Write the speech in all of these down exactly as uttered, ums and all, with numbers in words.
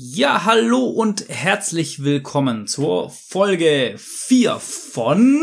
Ja, hallo und herzlich willkommen zur Folge vier von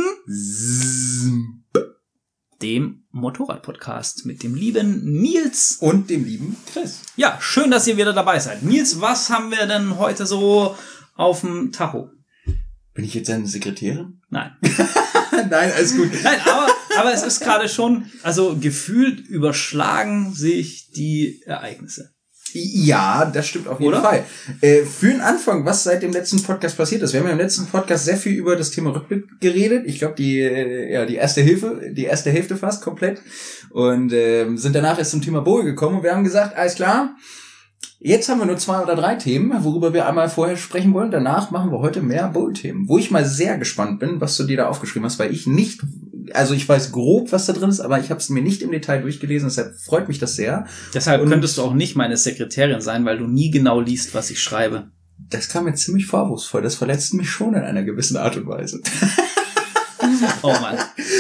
dem Motorrad-Podcast mit dem lieben Nils und dem lieben Chris. Ja, schön, dass ihr wieder dabei seid. Nils, was haben wir denn heute so auf dem Tacho? Bin ich jetzt deine Sekretärin? Nein. Nein, alles gut. Nein, aber, aber es ist gerade schon, also gefühlt überschlagen sich die Ereignisse. Ja, das stimmt auf jeden Oder? Fall. Äh, für den Anfang, was seit dem letzten Podcast passiert ist. Wir haben ja im letzten Podcast sehr viel über das Thema Rückblick geredet. Ich glaube, die äh, ja die erste Hilfe, die erste Hälfte fast komplett. Und äh, sind danach erst zum Thema Bowl gekommen. Und wir haben gesagt, alles klar, jetzt haben wir nur zwei oder drei Themen, worüber wir einmal vorher sprechen wollen. Danach machen wir heute mehr Bowl-Themen. Wo ich mal sehr gespannt bin, was du dir da aufgeschrieben hast, weil ich nicht... Also ich weiß grob, was da drin ist, aber ich habe es mir nicht im Detail durchgelesen, deshalb freut mich das sehr. Deshalb und könntest du auch nicht meine Sekretärin sein, weil du nie genau liest, was ich schreibe. Das kam mir ziemlich vorwurfsvoll, das verletzt mich schon in einer gewissen Art und Weise. Oh Mann.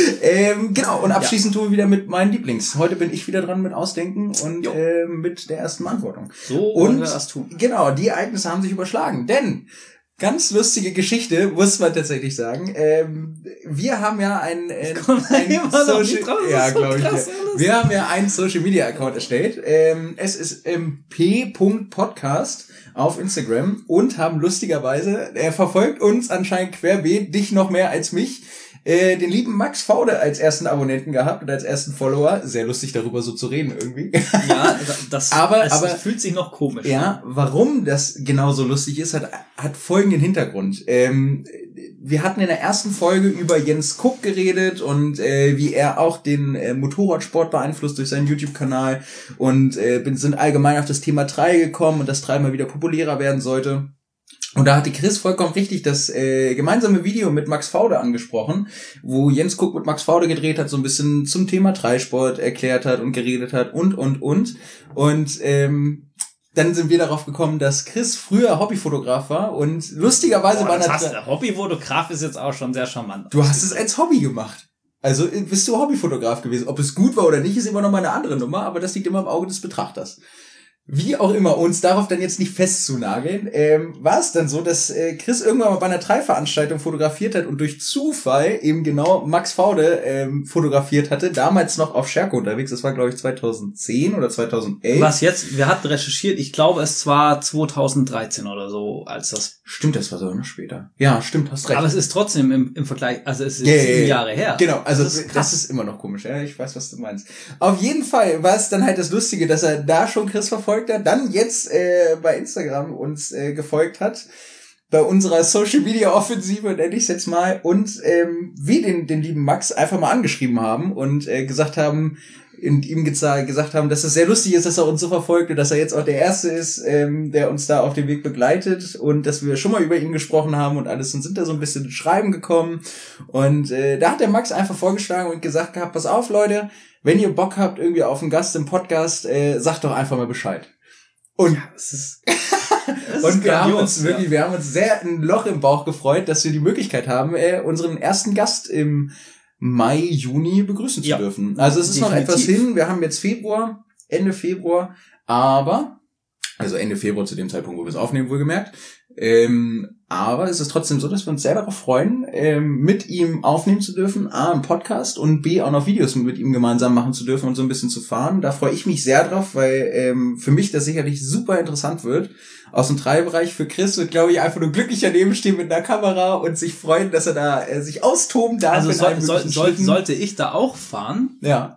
ähm, genau, und abschließend ja. tun wir wieder mit meinen Lieblings. Heute bin ich wieder dran mit Ausdenken und äh, mit der ersten Beantwortung. So wollen wir das tun. Genau, die Ereignisse haben sich überschlagen, denn... Ganz lustige Geschichte, muss man tatsächlich sagen. Ähm, wir haben ja ein, äh, ein Social, ja, glaube ich. Ja. Wir haben ja einen Social Media Account erstellt. Ähm, es ist ähm, p Punkt podcast auf Instagram und haben lustigerweise, er verfolgt uns anscheinend querbeet, dich noch mehr als mich. Äh, den lieben Max Faude als ersten Abonnenten gehabt und als ersten Follower. Sehr lustig, darüber so zu reden irgendwie. Ja, das aber, es aber, fühlt sich noch komisch. Ja, warum das genauso lustig ist, hat, hat folgenden Hintergrund. Ähm, wir hatten in der ersten Folge über Jens Kuck geredet und äh, wie er auch den äh, Motorradsport beeinflusst durch seinen YouTube-Kanal und äh, sind allgemein auf das Thema Trail gekommen und dass Trail mal wieder populärer werden sollte. Und da hatte Chris vollkommen richtig das äh, gemeinsame Video mit Max Faude angesprochen, wo Jens Kuck mit Max Faude gedreht hat, so ein bisschen zum Thema Trailsport erklärt hat und geredet hat und, und, und. Und ähm, dann sind wir darauf gekommen, dass Chris früher Hobbyfotograf war und lustigerweise Boah, war... Das heißt, Hobbyfotograf ist jetzt auch schon sehr charmant. Du hast es als Hobby gemacht. Also bist du Hobbyfotograf gewesen. Ob es gut war oder nicht, ist immer noch mal eine andere Nummer, aber das liegt immer im Auge des Betrachters. Wie auch immer, uns darauf dann jetzt nicht festzunageln, ähm, war es dann so, dass äh, Chris irgendwann mal bei einer Trail-Veranstaltung fotografiert hat und durch Zufall eben genau Max Faude ähm, fotografiert hatte, damals noch auf Scherko unterwegs, das war glaube ich zweitausendzehn oder zweitausendelf. Was jetzt? Wir hatten recherchiert, ich glaube es war zweitausenddreizehn oder so, als das... Stimmt, das war sogar noch später. Ja, stimmt, hast recht. Aber es ist trotzdem im, im Vergleich, also es ist yeah, sieben Jahre her. Genau, also das ist, das ist immer noch komisch, ja, ich weiß, was du meinst. Auf jeden Fall war es dann halt das Lustige, dass er da schon Chris verfolgt hat, dann jetzt äh, bei Instagram uns äh, gefolgt hat, bei unserer Social Media Offensive, nenne ich es jetzt mal, und ähm, wir den, den lieben Max einfach mal angeschrieben haben und äh, gesagt haben, und ihm geza- gesagt haben, dass es sehr lustig ist, dass er uns so verfolgt und dass er jetzt auch der Erste ist, ähm, der uns da auf dem Weg begleitet und dass wir schon mal über ihn gesprochen haben und alles und sind da so ein bisschen ins Schreiben gekommen und äh, da hat der Max einfach vorgeschlagen und gesagt gehabt, pass auf Leute, wenn ihr Bock habt irgendwie auf einen Gast im Podcast, äh, sagt doch einfach mal Bescheid. Und, ja, das ist, das und ist wir grandios, haben uns wirklich, ja. wir haben uns sehr ein Loch im Bauch gefreut, dass wir die Möglichkeit haben, äh, unseren ersten Gast im Mai, Juni begrüßen zu ja, dürfen. Also es ist definitiv noch etwas hin. Wir haben jetzt Februar, Ende Februar, aber, also Ende Februar zu dem Zeitpunkt, wo wir es aufnehmen, wohlgemerkt. Ähm, aber es ist trotzdem so, dass wir uns sehr darauf freuen, ähm, mit ihm aufnehmen zu dürfen, A, im Podcast und B, auch noch Videos mit ihm gemeinsam machen zu dürfen und so ein bisschen zu fahren. Da freue ich mich sehr drauf, weil ähm, für mich das sicherlich super interessant wird. Aus dem Treibbereich für Chris wird, glaube ich, einfach nur glücklich daneben stehen mit einer Kamera und sich freuen, dass er da äh, sich austoben darf. Also soll, soll, soll, sollte ich da auch fahren? Ja.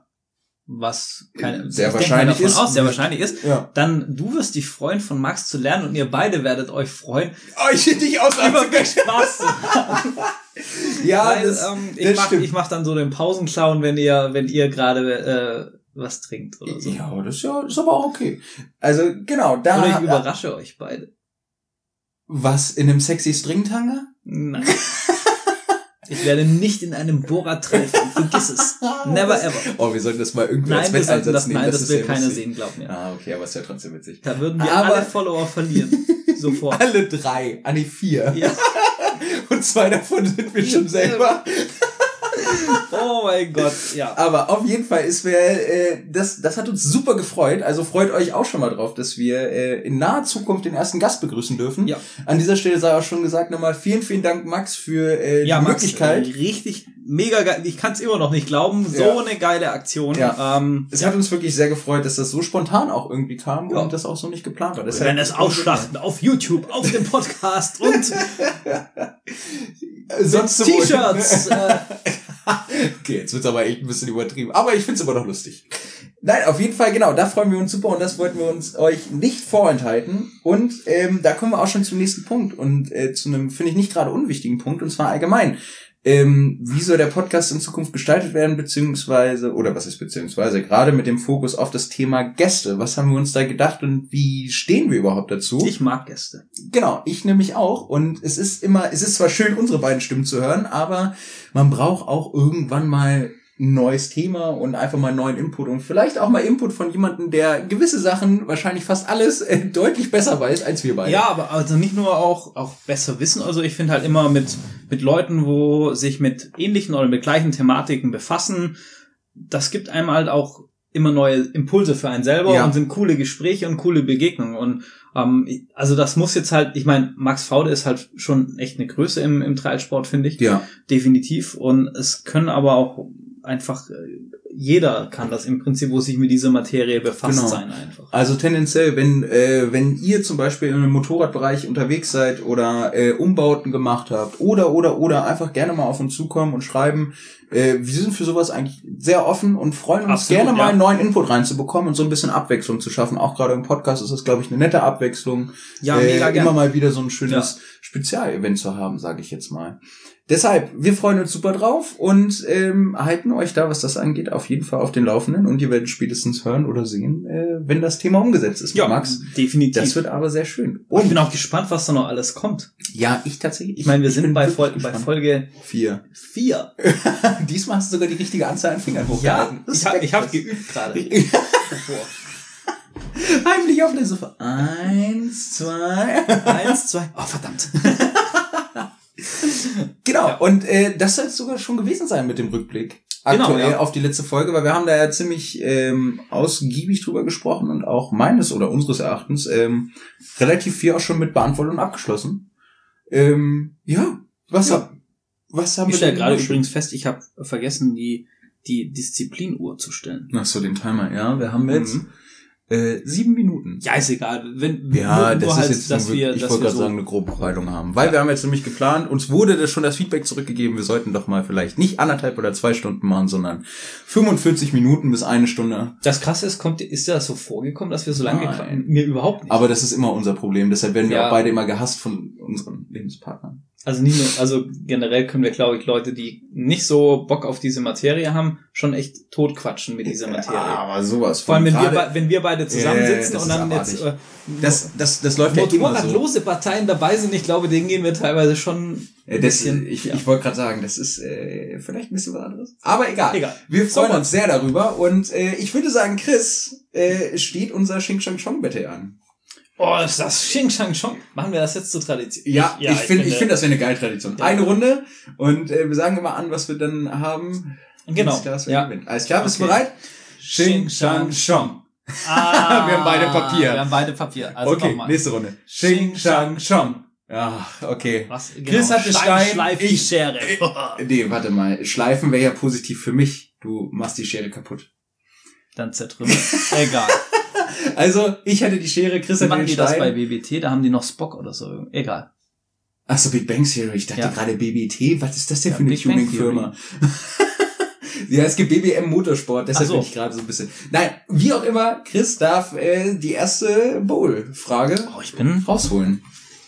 Was keine, sehr wahrscheinlich davon ist. Aus, sehr wahrscheinlich ist. Ja. Dann du wirst dich freuen, von Max zu lernen und ihr beide werdet euch freuen. Euch dich auslachen zu können. Spaß zu haben. Ja, Weil, das, ähm, ich das mach, stimmt. ich mach dann so den Pausenclown, wenn ihr, wenn ihr gerade äh, was trinkt oder so. Ja, das ist ja, ist aber auch okay. Also genau, da. Oder ich überrasche da, euch beide. Was, in einem sexy Stringtanga? Nein. Ich werde nicht in einem Bohrer treffen. Vergiss es. Never ever. Oh, wir sollten das mal irgendwie nein, als wir sollten Wetteinsatz das, nehmen. Nein, das, das das will keiner sehen, glaub mir. Ah, okay, aber ist ja trotzdem witzig. Da würden wir aber alle Follower verlieren. Sofort. Alle drei. Ah, nee, vier. Ja. Und zwei davon sind wir schon selber. Oh mein Gott, ja. Aber auf jeden Fall ist wir, äh, das, das hat uns super gefreut. Also freut euch auch schon mal drauf, dass wir äh, in naher Zukunft den ersten Gast begrüßen dürfen. Ja. An dieser Stelle sei auch schon gesagt nochmal vielen, vielen Dank, Max, für äh, ja, die Max, Möglichkeit. Äh, richtig mega geil. Ich kann es immer noch nicht glauben. So ja. eine geile Aktion. Ja. Ähm, es ja. hat uns wirklich sehr gefreut, dass das so spontan auch irgendwie kam ja. und das auch so nicht geplant war. Wir werden es ausschlachten auf YouTube, auf dem Podcast und sonst T-Shirts. äh, Okay, jetzt wird's aber echt ein bisschen übertrieben. Aber ich find's immer noch lustig. Nein, auf jeden Fall, genau, da freuen wir uns super und das wollten wir uns euch nicht vorenthalten. Und ähm, da kommen wir auch schon zum nächsten Punkt und äh, zu einem, finde ich, nicht gerade unwichtigen Punkt, und zwar allgemein. Ähm, wie soll der Podcast in Zukunft gestaltet werden, beziehungsweise, oder was ist beziehungsweise, gerade mit dem Fokus auf das Thema Gäste. Was haben wir uns da gedacht und wie stehen wir überhaupt dazu? Ich mag Gäste. Genau, ich nämlich auch. Und es ist immer, es ist zwar schön, unsere beiden Stimmen zu hören, aber man braucht auch irgendwann mal ein neues Thema und einfach mal einen neuen Input und vielleicht auch mal Input von jemandem, der gewisse Sachen, wahrscheinlich fast alles, äh, deutlich besser weiß als wir beide. Ja, aber also nicht nur auch auch besser wissen. Also ich finde halt immer mit mit Leuten, wo sich mit ähnlichen oder mit gleichen Thematiken befassen, das gibt einem halt auch immer neue Impulse für einen selber ja. und sind coole Gespräche und coole Begegnungen. Und ähm, also das muss jetzt halt, ich meine, Max Faude ist halt schon echt eine Größe im im Trialsport, finde ich. Ja. Definitiv. Und es können aber auch einfach, jeder kann das im Prinzip, wo sich mit dieser Materie befasst genau. sein einfach. Also tendenziell, wenn äh, wenn ihr zum Beispiel im Motorradbereich unterwegs seid oder äh, Umbauten gemacht habt oder oder oder einfach gerne mal auf uns zukommen und schreiben, äh, wir sind für sowas eigentlich sehr offen und freuen uns Absolut, gerne mal ja. einen neuen Input reinzubekommen und so ein bisschen Abwechslung zu schaffen. Auch gerade im Podcast ist das, glaube ich, eine nette Abwechslung. Ja, äh, mega immer gern. mal wieder so ein schönes Ja. Spezialevent zu haben, sage ich jetzt mal. Deshalb, wir freuen uns super drauf und ähm, halten euch da, was das angeht, auf jeden Fall auf den Laufenden und ihr werdet spätestens hören oder sehen, äh, wenn das Thema umgesetzt ist, Ja, Max. definitiv. Das wird aber sehr schön. Und ich bin auch gespannt, was da noch alles kommt. Ja, ich tatsächlich. Ich meine, wir ich sind bin bei, wirklich Fol- bei gespannt. Folge Vier. vier. Diesmal hast du sogar die richtige Anzahl an Fingern hochgehalten. Ja, ich habe ich hab geübt gerade. Heimlich auf der Sofa. Eins, zwei. Eins, zwei. Oh, verdammt. Genau, Ja. und äh, das soll es sogar schon gewesen sein mit dem Rückblick. Genau, Aktuell ja. auf die letzte Folge, weil wir haben da ja ziemlich ähm, ausgiebig drüber gesprochen und auch meines oder unseres Erachtens ähm, relativ viel auch schon mit beantwortet und abgeschlossen. Ähm, ja, was, Ja. hab, was haben Ich wir stelle denn gerade noch? übrigens fest, ich habe vergessen, die die Disziplinuhr zu stellen. Ach so, den Timer, ja. Wir haben jetzt Mhm. äh, sieben Minuten. Ja, ist egal. Wenn, Ja, nur das halt, ist jetzt, dass nur, wir, ich dass wollte wir gerade so sagen, eine grobe Bereitung haben. Weil wir haben jetzt nämlich geplant, uns wurde das schon das Feedback zurückgegeben, wir sollten doch mal vielleicht nicht anderthalb oder zwei Stunden machen, sondern fünfundvierzig Minuten bis eine Stunde. Das Krasse ist, kommt, ist dir das so vorgekommen, dass wir so lange Nein. gequatscht? Mir überhaupt nicht. Aber das ist immer unser Problem, deshalb werden wir Ja. auch beide immer gehasst von unseren Lebenspartnern. Also nicht nur, also generell können wir, glaube ich, Leute, die nicht so Bock auf diese Materie haben, schon echt totquatschen mit dieser Materie. Ja, aber sowas Vor allem, wenn wir, Gerade- be- wenn wir beide zusammensitzen Ja, das und ist dann abartig. jetzt äh, das, das, das läuft ja immer so. motorradlose Parteien dabei sind, ich glaube, denen gehen wir teilweise schon Ja, ein das, bisschen... ich ja. ich wollte gerade sagen, das ist äh, vielleicht ein bisschen was anderes. Aber egal. Egal. Wir freuen So, uns sehr darüber. Und äh, ich würde sagen, Chris, äh, steht unser Xing Shang Chong bitte an. Oh, ist das Xing Shang Chong. Machen wir das jetzt zur Tradition? Ja, ich, finde, ich finde, das wäre eine geile Tradition. Ja. Eine Runde und äh, wir sagen immer an, was wir dann haben. Genau. Alles klar, was wir Ja. gewinnen. Alles klar, bist du Okay. bereit? Xing Shang Chong. Ah, Wir haben beide Papier. Wir haben beide Papier. Also Okay, nochmal. nächste Runde. Xing Shang Chong. Ja, okay. Was? Genau. Chris hatte Stein, Schleif die ich- Schere. Nee, warte mal. Schleifen wäre ja positiv für mich. Du machst die Schere kaputt. Dann zertrümmert. Egal. Also, ich hatte die Schere, Chris hatte Machen den die das bei Stein. B B T? Da haben die noch Spock oder so. Egal. Ach so, Big Bang Theory. Ich dachte Ja. gerade B B T. Was ist das denn Ja, für eine Big Bang Tuning-Firma? Ja, es gibt B B M Motorsport, deshalb Ach so. bin ich gerade so ein bisschen... Nein, wie auch immer, Chris darf äh, die erste Bowl-Frage Oh, ich bin rausholen.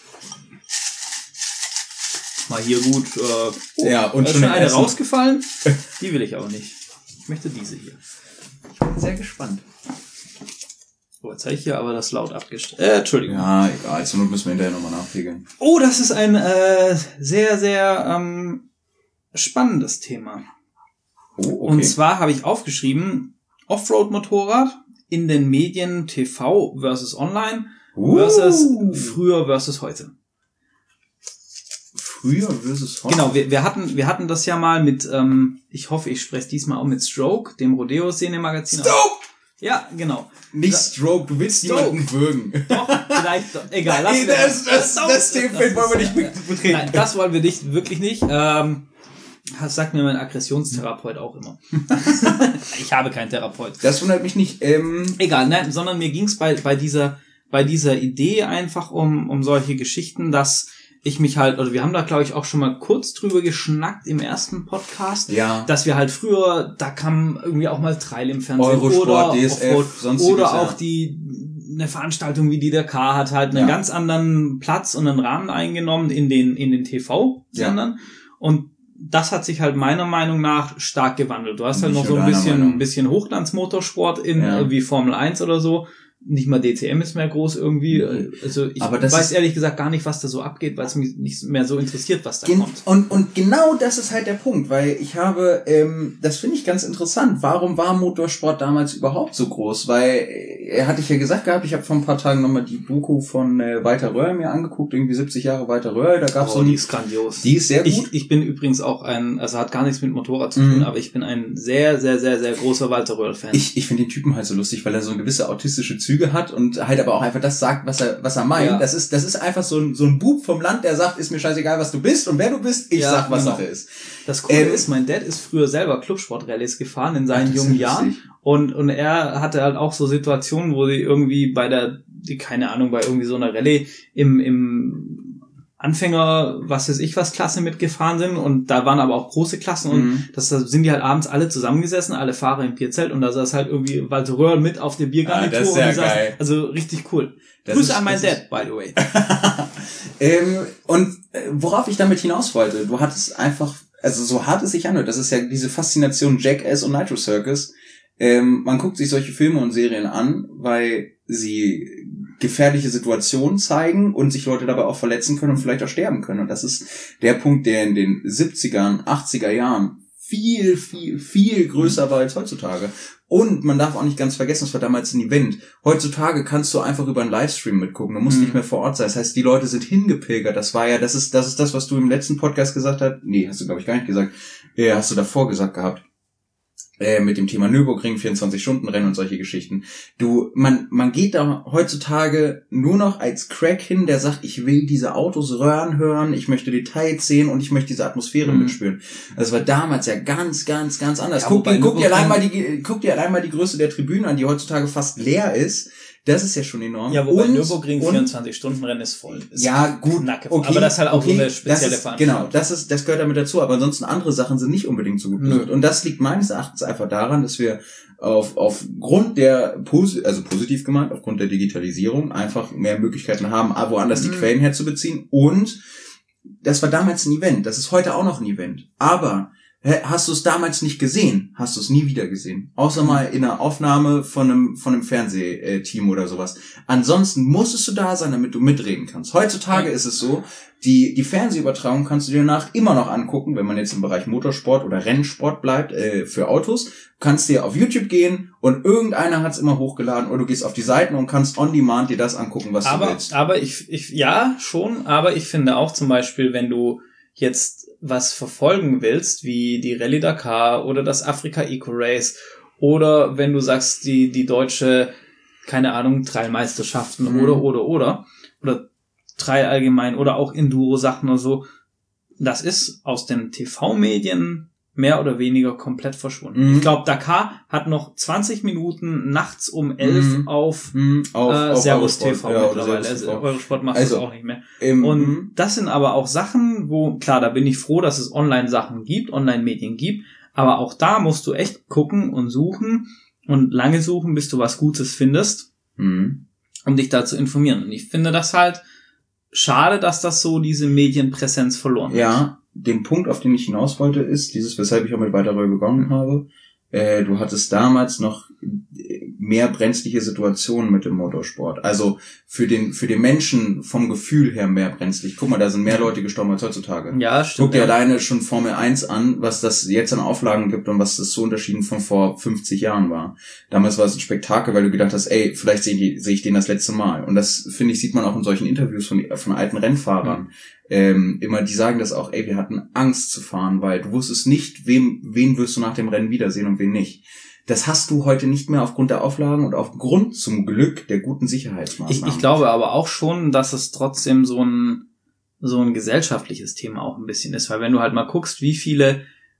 mal hier gut. Äh, oh, Ja, und da ist schon schon den eine ersten. rausgefallen. Die will ich aber nicht. Ich möchte diese hier. Ich bin sehr gespannt. So, jetzt habe ich hier aber das laut abgestellt. Äh, Entschuldigung. Ja, egal, zur Not müssen wir hinterher nochmal nachregeln. Oh, das ist ein äh, sehr, sehr ähm, spannendes Thema. Oh, okay. Und zwar habe ich aufgeschrieben, Offroad-Motorrad in den Medien T V versus Online Uh. versus früher versus heute. früher versus heute. Genau, wir, wir hatten wir hatten das ja mal mit, ähm, ich hoffe, ich spreche diesmal auch mit Stroke, dem Rodeo-Szene-Magazin. Stroke! Ja, genau. Nicht Stroke, du willst Stroke. jemanden würgen. Doch, vielleicht, doch. Egal, lass Nee, das, das, das, das Themenfeld wollen wir nicht betreten. Nein, das wollen wir nicht, wirklich nicht. Ähm, das sagt mir mein Aggressionstherapeut auch immer. Ich habe keinen Therapeut. Das wundert mich nicht. Ähm Egal, nein, sondern mir ging's bei bei dieser bei dieser Idee einfach um um solche Geschichten, dass ich mich halt, oder wir haben da glaube ich auch schon mal kurz drüber geschnackt im ersten Podcast, ja. dass wir halt früher, da kam irgendwie auch mal Trail im Fernsehen Eurosport, oder D S F, Offroad, sonstiges, oder auch ja. die eine Veranstaltung wie die der K hat halt einen Ja. ganz anderen Platz und einen Rahmen eingenommen in den in den T V-Sendern. Ja. Und das hat sich halt meiner Meinung nach stark gewandelt. Du hast halt Nicht noch so ein nur deiner bisschen Meinung. ein bisschen Hochglanzmotorsport in Ja. äh, wie Formel eins oder so. Nicht mal D T M ist mehr groß irgendwie. Nee. Also ich Aber das weiß ist- ehrlich gesagt gar nicht, was da so abgeht, weil es mich nicht mehr so interessiert, was da Gen- kommt. Und, und genau das ist halt der Punkt, weil ich habe, ähm, das finde ich ganz interessant, warum war Motorsport damals überhaupt so groß? Weil, äh, hatte ich ja gesagt gehabt, ich habe vor ein paar Tagen nochmal die Doku von äh, Walter Röhrl mir angeguckt, irgendwie siebzig Jahre Walter Röhrl, da gab's Oh, so ein, die ist grandios. die ist sehr gut. Ich, ich bin übrigens auch ein, also hat gar nichts mit Motorrad zu tun, Mhm. aber ich bin ein sehr, sehr, sehr, sehr großer Walter Röhrl-Fan. Ich, ich finde den Typen halt so lustig, weil er so gewisse autistische Züge hat und halt aber auch einfach das sagt, was er, was er meint. Ja. Das ist, das ist einfach so ein, so ein Bub vom Land, der sagt, ist mir scheißegal, was du bist und wer du bist, ich Ja, sag, was genau. Sache ist. Das Coole Ähm, ist, mein Dad ist früher selber Clubsport-Rallyes gefahren in seinen Ach, das ist jungen ja Jahren. lustig. Und, und er hatte halt auch so Situationen, wo die irgendwie bei der, die, keine Ahnung, bei irgendwie so einer Rallye im, im Anfänger, was weiß ich was, Klasse mitgefahren sind. Und da waren aber auch große Klassen. Und Mhm. das, da sind die halt abends alle zusammengesessen, alle Fahrer im Bierzelt. Und da saß halt irgendwie Walter Röhrl mit auf der Biergarnitur. Ah, das ist und ja die saßen- geil. Also richtig cool. Das Grüße ist- an meinen das ist- Dad, by the way. Ähm, und äh, worauf ich damit hinaus wollte, du hattest einfach, also so hart es sich anhört, das ist ja diese Faszination Jackass und Nitro Circus. Ähm, man guckt sich solche Filme und Serien an, weil sie gefährliche Situationen zeigen und sich Leute dabei auch verletzen können und vielleicht auch sterben können. Und das ist der Punkt, der in den siebzigern, achtziger Jahren viel, viel, viel größer war als heutzutage. Und man darf auch nicht ganz vergessen, es war damals ein Event. Heutzutage kannst du einfach über einen Livestream mitgucken. Du musst Mhm. nicht mehr vor Ort sein. Das heißt, die Leute sind hingepilgert. Das war ja, das ist, das ist das, was du im letzten Podcast gesagt hast. Nee, hast du, glaube ich, gar nicht gesagt. Ja, hast du davor gesagt gehabt. Äh, mit dem Thema Nürburgring, vierundzwanzig-Stunden-Rennen und solche Geschichten. Du, man, man geht da heutzutage nur noch als Crack hin, der sagt, ich will diese Autos röhren hören, ich möchte Details sehen und ich möchte diese Atmosphäre Mhm. mitspüren. Das war damals ja ganz, ganz, ganz anders. Ja, guck, wobei dir, guck, dir Nürburgring- allein mal die, guck dir allein mal die Größe der Tribünen an, die heutzutage fast leer ist. Das ist ja schon enorm. Ja, wobei und, Nürburgring und, vierundzwanzig-Stunden-Rennen ist voll. Ist ja, gut, Knacke. okay. Aber das ist halt auch okay, so eine spezielle das ist, Veranstaltung. Genau, das ist, das gehört damit dazu. Aber ansonsten andere Sachen sind nicht unbedingt so gut Nö. besucht. Und das liegt meines Erachtens einfach daran, dass wir auf, aufgrund der, Posi- also positiv gemeint, aufgrund der Digitalisierung einfach mehr Möglichkeiten haben, woanders die Mhm. Quellen herzubeziehen. Und das war damals ein Event. Das ist heute auch noch ein Event. Aber hä, hast du es damals nicht gesehen, hast du es nie wieder gesehen. Außer Mhm. mal in einer Aufnahme von einem, von einem Fernsehteam oder sowas. Ansonsten musstest du da sein, damit du mitreden kannst. Heutzutage Ja. ist es so, die, die Fernsehübertragung kannst du dir danach immer noch angucken, wenn man jetzt im Bereich Motorsport oder Rennsport bleibt, äh, für Autos. Du kannst dir auf YouTube gehen und irgendeiner hat es immer hochgeladen oder du gehst auf die Seiten und kannst on demand dir das angucken, was du aber, willst. aber ich, ich, ja, schon, aber ich finde auch zum Beispiel, wenn du jetzt was verfolgen willst, wie die Rallye Dakar oder das Afrika Eco Race oder wenn du sagst, die, die deutsche, keine Ahnung, Trailmeisterschaften Mhm. oder, oder, oder, oder Trail allgemein oder auch Enduro-Sachen oder so, das ist aus den T V-Medien mehr oder weniger komplett verschwunden. Mhm. Ich glaube, Dakar hat noch zwanzig Minuten nachts um elf Mhm. auf Hm, auf, äh, auf Servus Eurosport. T V Ja, oder mittlerweile. Servus Also T V. Eurosport macht Also, das auch nicht mehr. Ähm, Und mhm. das sind aber auch Sachen, wo, klar, da bin ich froh, dass es Online-Sachen gibt, Online-Medien gibt, aber auch da musst du echt gucken und suchen und lange suchen, bis du was Gutes findest, Mhm. um dich da zu informieren. Und ich finde das halt schade, dass das so diese Medienpräsenz verloren hat. Ja, den Punkt, auf den ich hinaus wollte, ist dieses, weshalb ich auch mit Walter Röhrl begonnen habe. Äh, du hattest damals noch äh, mehr brenzliche Situationen mit dem Motorsport. Also für den für den Menschen vom Gefühl her mehr brenzlig. Guck mal, da sind mehr Leute gestorben als heutzutage. Ja, stimmt. Guck dir ja. alleine schon Formel eins an, was das jetzt an Auflagen gibt und was das so unterschieden von vor fünfzig Jahren war. Damals war es ein Spektakel, weil du gedacht hast, ey, vielleicht sehe ich, sehe ich den das letzte Mal. Und das, finde ich, sieht man auch in solchen Interviews von, von alten Rennfahrern. Mhm. Ähm, immer, die sagen das auch, ey, wir hatten Angst zu fahren, weil du wusstest nicht, wem, wen wirst du nach dem Rennen wiedersehen und wen nicht. Das hast du heute nicht mehr aufgrund der Auflagen und aufgrund zum Glück der guten Sicherheitsmaßnahmen. Ich, ich glaube aber auch schon, dass es trotzdem so ein, so ein gesellschaftliches Thema auch ein bisschen ist, weil wenn du halt mal guckst, wie viele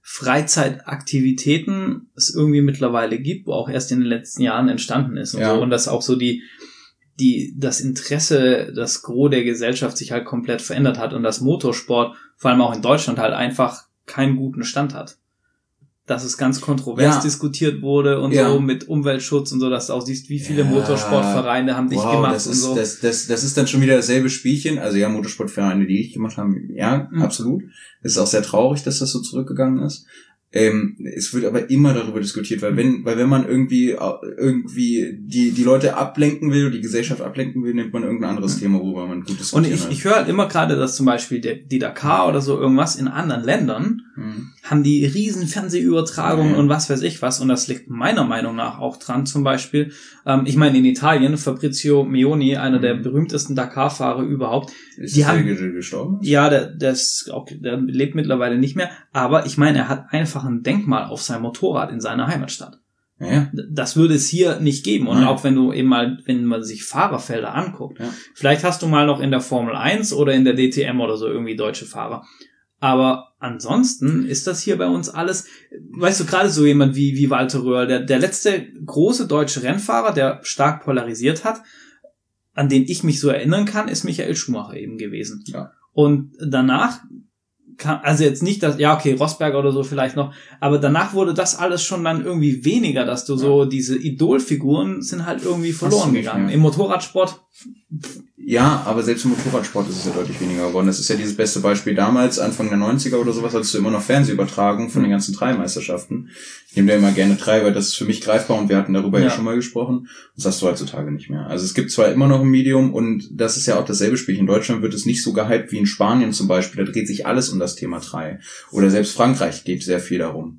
Freizeitaktivitäten es irgendwie mittlerweile gibt, wo auch erst in den letzten Jahren entstanden ist und ja. so, und dass auch so die, die, das Interesse, das Gros der Gesellschaft sich halt komplett verändert hat und dass Motorsport, vor allem auch in Deutschland, halt einfach keinen guten Stand hat. Dass es ganz kontrovers ja. diskutiert wurde und ja. so mit Umweltschutz und so, dass du auch siehst, wie viele ja. Motorsportvereine haben dich wow, gemacht das und ist, so. Das, das, das ist dann schon wieder dasselbe Spielchen. Also ja, Motorsportvereine, die ich gemacht haben, ja, mhm. absolut. Es ist auch sehr traurig, dass das so zurückgegangen ist. Ähm, es wird aber immer darüber diskutiert, weil wenn, weil wenn man irgendwie irgendwie die die Leute ablenken will, die Gesellschaft ablenken will, nimmt man irgendein anderes mhm. Thema, worüber man gut diskutieren. Und ich, ich höre halt immer gerade, dass zum Beispiel der, die Dakar oder so irgendwas in anderen Ländern mhm. haben die riesen Fernsehübertragungen mhm. und was weiß ich was. Und das liegt meiner Meinung nach auch dran. Zum Beispiel, ähm, ich meine in Italien, Fabrizio Meoni, einer mhm. der berühmtesten Dakar-Fahrer überhaupt. Ist die der haben, gestorben? Ja, der, der, ist auch, der lebt mittlerweile nicht mehr. Aber ich meine, er hat einfach ein Denkmal auf sein Motorrad in seiner Heimatstadt. Ja. Das würde es hier nicht geben. Und ja. auch wenn du eben mal, wenn man sich Fahrerfelder anguckt, ja. vielleicht hast du mal noch in der Formel eins oder in der D T M oder so irgendwie deutsche Fahrer. Aber ansonsten ist das hier bei uns alles, weißt du, gerade so jemand wie, wie Walter Röhrl, der, der letzte große deutsche Rennfahrer, der stark polarisiert hat, an den ich mich so erinnern kann, ist Michael Schumacher eben gewesen. Ja. Und danach kann, also jetzt nicht, dass, ja okay, Rosberger oder so vielleicht noch, aber danach wurde das alles schon dann irgendwie weniger, dass du ja. so, diese Idolfiguren sind halt irgendwie verloren gegangen. Im Motorradsport. Ja, aber selbst im Motorradsport ist es ja deutlich weniger geworden. Das ist ja dieses beste Beispiel damals, Anfang der neunziger oder sowas, hattest du immer noch Fernsehübertragung von den ganzen Treibermeisterschaften. Ich nehme da immer gerne Trei, weil das ist für mich greifbar und wir hatten darüber ja. ja schon mal gesprochen. Das hast du heutzutage nicht mehr. Also es gibt zwar immer noch ein Medium und das ist ja auch dasselbe Spiel. In Deutschland wird es nicht so gehypt wie in Spanien zum Beispiel. Da dreht sich alles um das Thema Trei. Oder selbst Frankreich geht sehr viel darum.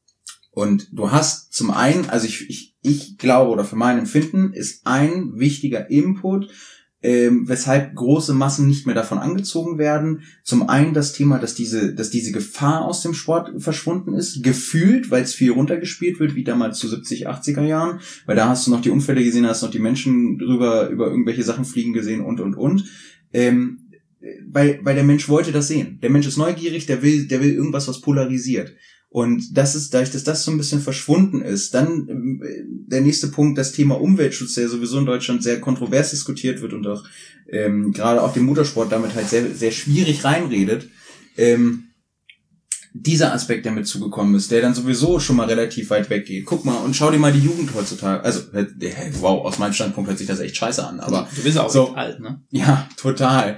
Und du hast zum einen, also ich, ich, ich glaube oder für mein Empfinden ist ein wichtiger Input, ähm, weshalb große Massen nicht mehr davon angezogen werden. Zum einen das Thema, dass diese, dass diese Gefahr aus dem Sport verschwunden ist, gefühlt, weil es viel runtergespielt wird, wie damals zu siebzig, achtziger Jahren, weil da hast du noch die Unfälle gesehen, hast noch die Menschen drüber, über irgendwelche Sachen fliegen gesehen und, und, und. Ähm, weil, weil der Mensch wollte das sehen. Der Mensch ist neugierig, der will, der will irgendwas, was polarisiert. Und das ist, dadurch, dass das so ein bisschen verschwunden ist, dann äh, der nächste Punkt, das Thema Umweltschutz, der sowieso in Deutschland sehr kontrovers diskutiert wird und auch ähm, gerade auch dem Motorsport damit halt sehr sehr schwierig reinredet. Ähm, dieser Aspekt, der mit zugekommen ist, der dann sowieso schon mal relativ weit weggeht. Guck mal und schau dir mal die Jugend heutzutage, also wow, aus meinem Standpunkt hört sich das echt scheiße an, aber du bist auch so alt, ne? Ja, total.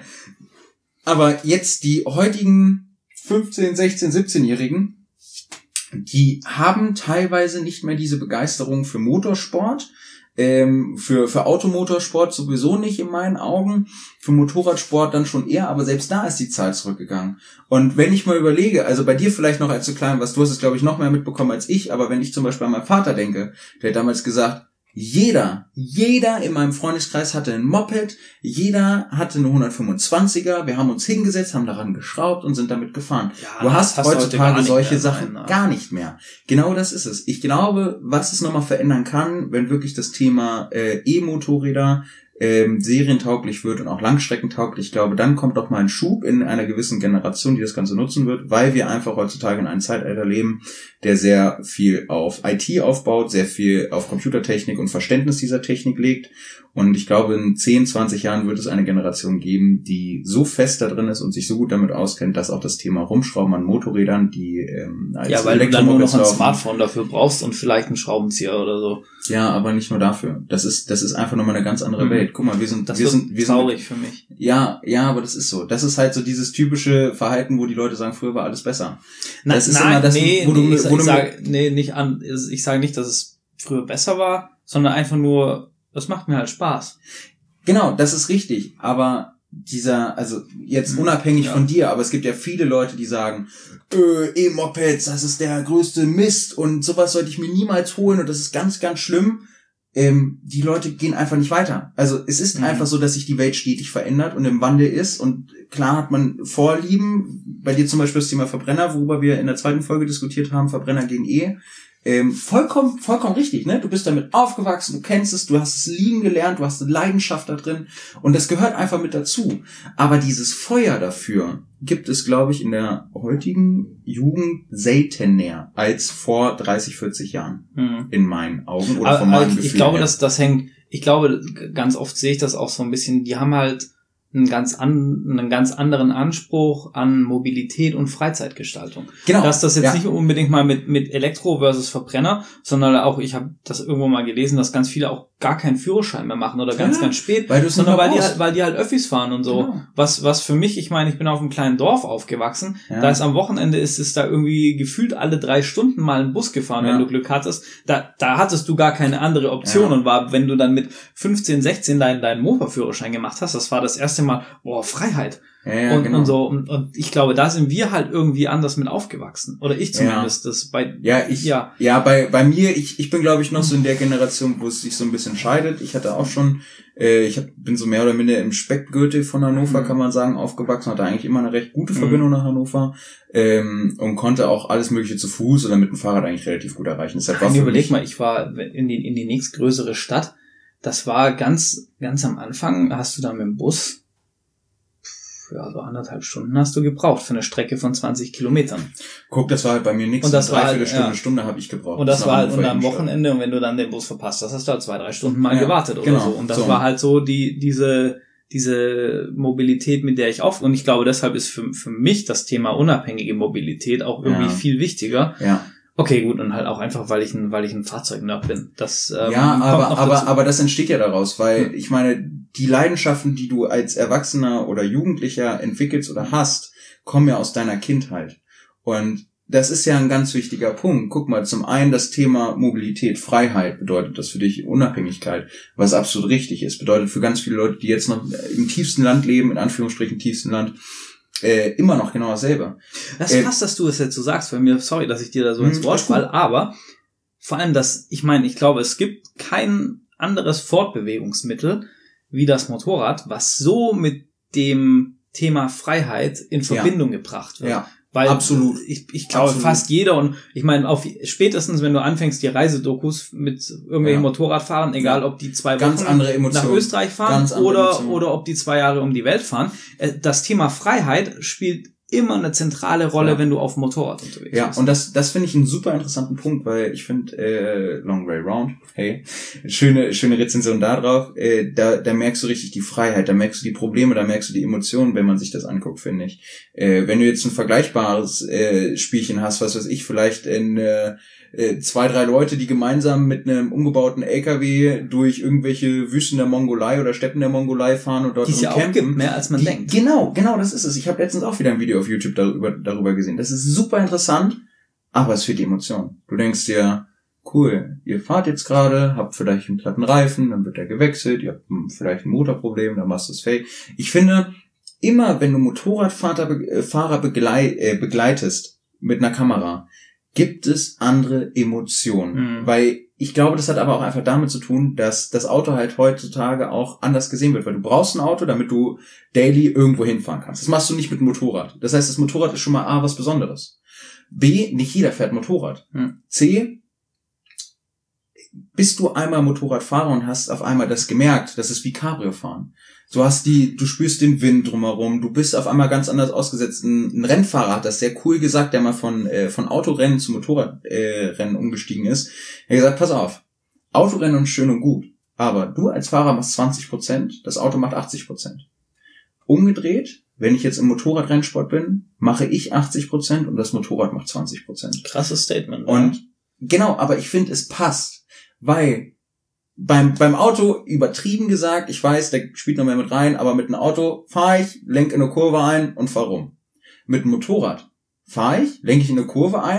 Aber jetzt die heutigen fünfzehn, sechzehn, siebzehnjährigen, die haben teilweise nicht mehr diese Begeisterung für Motorsport, ähm, für für Automotorsport sowieso nicht in meinen Augen, für Motorradsport dann schon eher, aber selbst da ist die Zahl zurückgegangen. Und wenn ich mal überlege, also bei dir vielleicht noch als du klein warst, du hast es glaube ich noch mehr mitbekommen als ich, aber wenn ich zum Beispiel an meinen Vater denke, der hat damals gesagt, Jeder, jeder in meinem Freundeskreis hatte ein Moped, jeder hatte eine hundertfünfundzwanziger, wir haben uns hingesetzt, haben daran geschraubt und sind damit gefahren. Ja, du hast, hast heutzutage solche Sachen nein, gar nicht mehr. Genau das ist es. Ich glaube, was es nochmal verändern kann, wenn wirklich das Thema äh, E-Motorräder ähm, serientauglich wird und auch langstreckentauglich, ich glaube, dann kommt doch mal ein Schub in einer gewissen Generation, die das Ganze nutzen wird, weil wir einfach heutzutage in einem Zeitalter leben, der sehr viel auf I T aufbaut, sehr viel auf Computertechnik und Verständnis dieser Technik legt. Und ich glaube, in zehn, zwanzig Jahren wird es eine Generation geben, die so fest da drin ist und sich so gut damit auskennt, dass auch das Thema Rumschrauben an Motorrädern, die ähm, als ja, weil du dann nur noch ein Smartphone dafür brauchst und vielleicht einen Schraubenzieher oder so. Ja, aber nicht nur dafür. Das ist das ist einfach nochmal eine ganz andere mhm. Welt. Guck mal, wir sind das wir sind wir sind traurig für mich. Ja, ja, aber das ist so. Das ist halt so dieses typische Verhalten, wo die Leute sagen, früher war alles besser. Na, das ist nein, immer das, nee, wo nee, du, ich, wo ich du sage nee, nicht an ich sage nicht, dass es früher besser war, sondern einfach nur, das macht mir halt Spaß. Genau, das ist richtig, aber dieser, also jetzt unabhängig ja. von dir, aber es gibt ja viele Leute, die sagen, äh, E-Mopeds, das ist der größte Mist und sowas sollte ich mir niemals holen und das ist ganz, ganz schlimm. Ähm, die Leute gehen einfach nicht weiter. Also es ist mhm. einfach so, dass sich die Welt stetig verändert und im Wandel ist und klar hat man Vorlieben, bei dir zum Beispiel das Thema Verbrenner, worüber wir in der zweiten Folge diskutiert haben, Verbrenner gegen E. Ähm, vollkommen, vollkommen richtig, ne? Du bist damit aufgewachsen, du kennst es, du hast es lieben gelernt, du hast eine Leidenschaft da drin und das gehört einfach mit dazu. Aber dieses Feuer dafür gibt es, glaube ich, in der heutigen Jugend seltener als vor dreißig, vierzig Jahren. Mhm. In meinen Augen oder aber, von meinem ich, Gefühl ich glaube, her. dass das hängt, ich glaube, ganz oft sehe ich das auch so ein bisschen, die haben halt einen ganz an, einen ganz anderen Anspruch an Mobilität und Freizeitgestaltung. Genau. Dass das jetzt ja. nicht unbedingt mal mit mit Elektro versus Verbrenner, sondern auch, ich habe das irgendwo mal gelesen, dass ganz viele auch gar keinen Führerschein mehr machen oder ganz, ja, ganz spät, weil sondern weil die, halt, weil die halt Öffis fahren und so. Genau. Was was für mich, ich meine, ich bin auf einem kleinen Dorf aufgewachsen, ja. da ist am Wochenende ist es da irgendwie gefühlt alle drei Stunden mal ein Bus gefahren, ja. wenn du Glück hattest. Da da hattest du gar keine andere Option ja. und war, wenn du dann mit fünfzehn, sechzehn deinen deinen Mofa-Führerschein gemacht hast, das war das erste Mal, boah, Freiheit. Ja, ja, und, genau. und so und, und ich glaube, da sind wir halt irgendwie anders mit aufgewachsen oder ich zumindest. Ja. Das bei ja ich ja ja bei bei mir ich ich bin glaube ich noch so in der Generation, wo es sich so ein bisschen scheidet. Ich hatte auch schon äh, ich hab, bin so mehr oder minder im Speckgürtel von Hannover, mhm. kann man sagen, aufgewachsen, hatte eigentlich immer eine recht gute Verbindung mhm. nach Hannover ähm, und konnte auch alles Mögliche zu Fuß oder mit dem Fahrrad eigentlich relativ gut erreichen. Deshalb war überleg mal, ich war in die in die nächstgrößere Stadt. Das war ganz ganz am Anfang. Hast du da mit dem Bus ja, so anderthalb Stunden hast du gebraucht für eine Strecke von zwanzig Kilometern. Guck, das war halt bei mir nichts. Und das war dreiviertel halt, Stunde, ja. Stunde habe ich gebraucht. Und das, das war halt unter am Wochenende und wenn du dann den Bus verpasst hast, hast du halt zwei, drei Stunden mal ja, gewartet oder genau, so. Und das so. war halt so die diese diese Mobilität, mit der ich auf und ich glaube, deshalb ist für für mich das Thema unabhängige Mobilität auch irgendwie ja. viel wichtiger. Ja. Okay, gut, und halt auch einfach, weil ich ein, weil ich ein Fahrzeugnerd bin. Das, ähm, ja, aber, aber, aber das entsteht ja daraus, weil hm. ich meine, die Leidenschaften, die du als Erwachsener oder Jugendlicher entwickelst oder hast, kommen ja aus deiner Kindheit. Und das ist ja ein ganz wichtiger Punkt. Guck mal, zum einen das Thema Mobilität, Freiheit bedeutet das für dich Unabhängigkeit, was absolut richtig ist. Bedeutet für ganz viele Leute, die jetzt noch im tiefsten Land leben, in Anführungsstrichen tiefsten Land, Äh, immer noch genau dasselbe. Das ist krass, äh, dass du es jetzt so sagst, weil mir, sorry, dass ich dir da so ins Wort falle, aber vor allem das, ich meine, ich glaube, es gibt kein anderes Fortbewegungsmittel wie das Motorrad, was so mit dem Thema Freiheit in Verbindung ja. gebracht wird. Ja. Weil absolut. Ich, ich glaube absolut. Fast jeder und ich meine, auf spätestens, wenn du anfängst, die Reisedokus mit irgendwelchen ja. Motorradfahrern, egal ja. ob die zwei Ganz Wochen andere Emotionen. nach Österreich fahren oder, oder ob die zwei Jahre um die Welt fahren, das Thema Freiheit spielt immer eine zentrale Rolle, ja. wenn du auf dem Motorrad unterwegs ja, bist. Ja, und das das finde ich einen super interessanten Punkt, weil ich finde, äh, Long Way Round, hey, schöne schöne Rezension da drauf, äh, da da merkst du richtig die Freiheit, da merkst du die Probleme, da merkst du die Emotionen, wenn man sich das anguckt, finde ich. Äh, wenn du jetzt ein vergleichbares äh, Spielchen hast, was weiß ich, vielleicht in äh, zwei, drei Leute, die gemeinsam mit einem umgebauten L K W durch irgendwelche Wüsten der Mongolei oder Steppen der Mongolei fahren und dort die es ja auch gibt, mehr als man die, denkt. Genau, genau, das ist es. Ich habe letztens auch wieder ein Video auf YouTube darüber, darüber gesehen. Das ist super interessant, aber es fehlt die Emotion. Du denkst dir, cool, ihr fahrt jetzt gerade, habt vielleicht einen platten Reifen, dann wird der gewechselt, ihr habt vielleicht ein Motorproblem, dann machst du es fake. Ich finde, immer wenn du Motorradfahrer äh, Fahrer begleit, äh, begleitest mit einer Kamera, gibt es andere Emotionen. Mhm. Weil ich glaube, das hat aber auch einfach damit zu tun, dass das Auto halt heutzutage auch anders gesehen wird. Weil du brauchst ein Auto, damit du daily irgendwo hinfahren kannst. Das machst du nicht mit dem Motorrad. Das heißt, das Motorrad ist schon mal A, was Besonderes. B, nicht jeder fährt Motorrad. Mhm. C, bist du einmal Motorradfahrer und hast auf einmal das gemerkt, das ist wie Cabrio fahren. Du hast die, du spürst den Wind drumherum, du bist auf einmal ganz anders ausgesetzt. Ein, ein Rennfahrer hat das sehr cool gesagt, der mal von äh, von Autorennen zu Motorradrennen äh, umgestiegen ist. Er hat gesagt, pass auf, Autorennen ist schön und gut, aber du als Fahrer machst zwanzig Prozent, das Auto macht achtzig Prozent. Umgedreht, wenn ich jetzt im Motorradrennsport bin, mache ich achtzig Prozent und das Motorrad macht zwanzig Prozent. Krasses Statement. Und ja. Genau, aber ich finde, es passt, weil Beim beim Auto übertrieben gesagt, ich weiß, der spielt noch mehr mit rein, aber mit einem Auto fahre ich, lenke in eine Kurve ein und fahre rum. Mit einem Motorrad fahre ich, lenke ich in eine Kurve ein,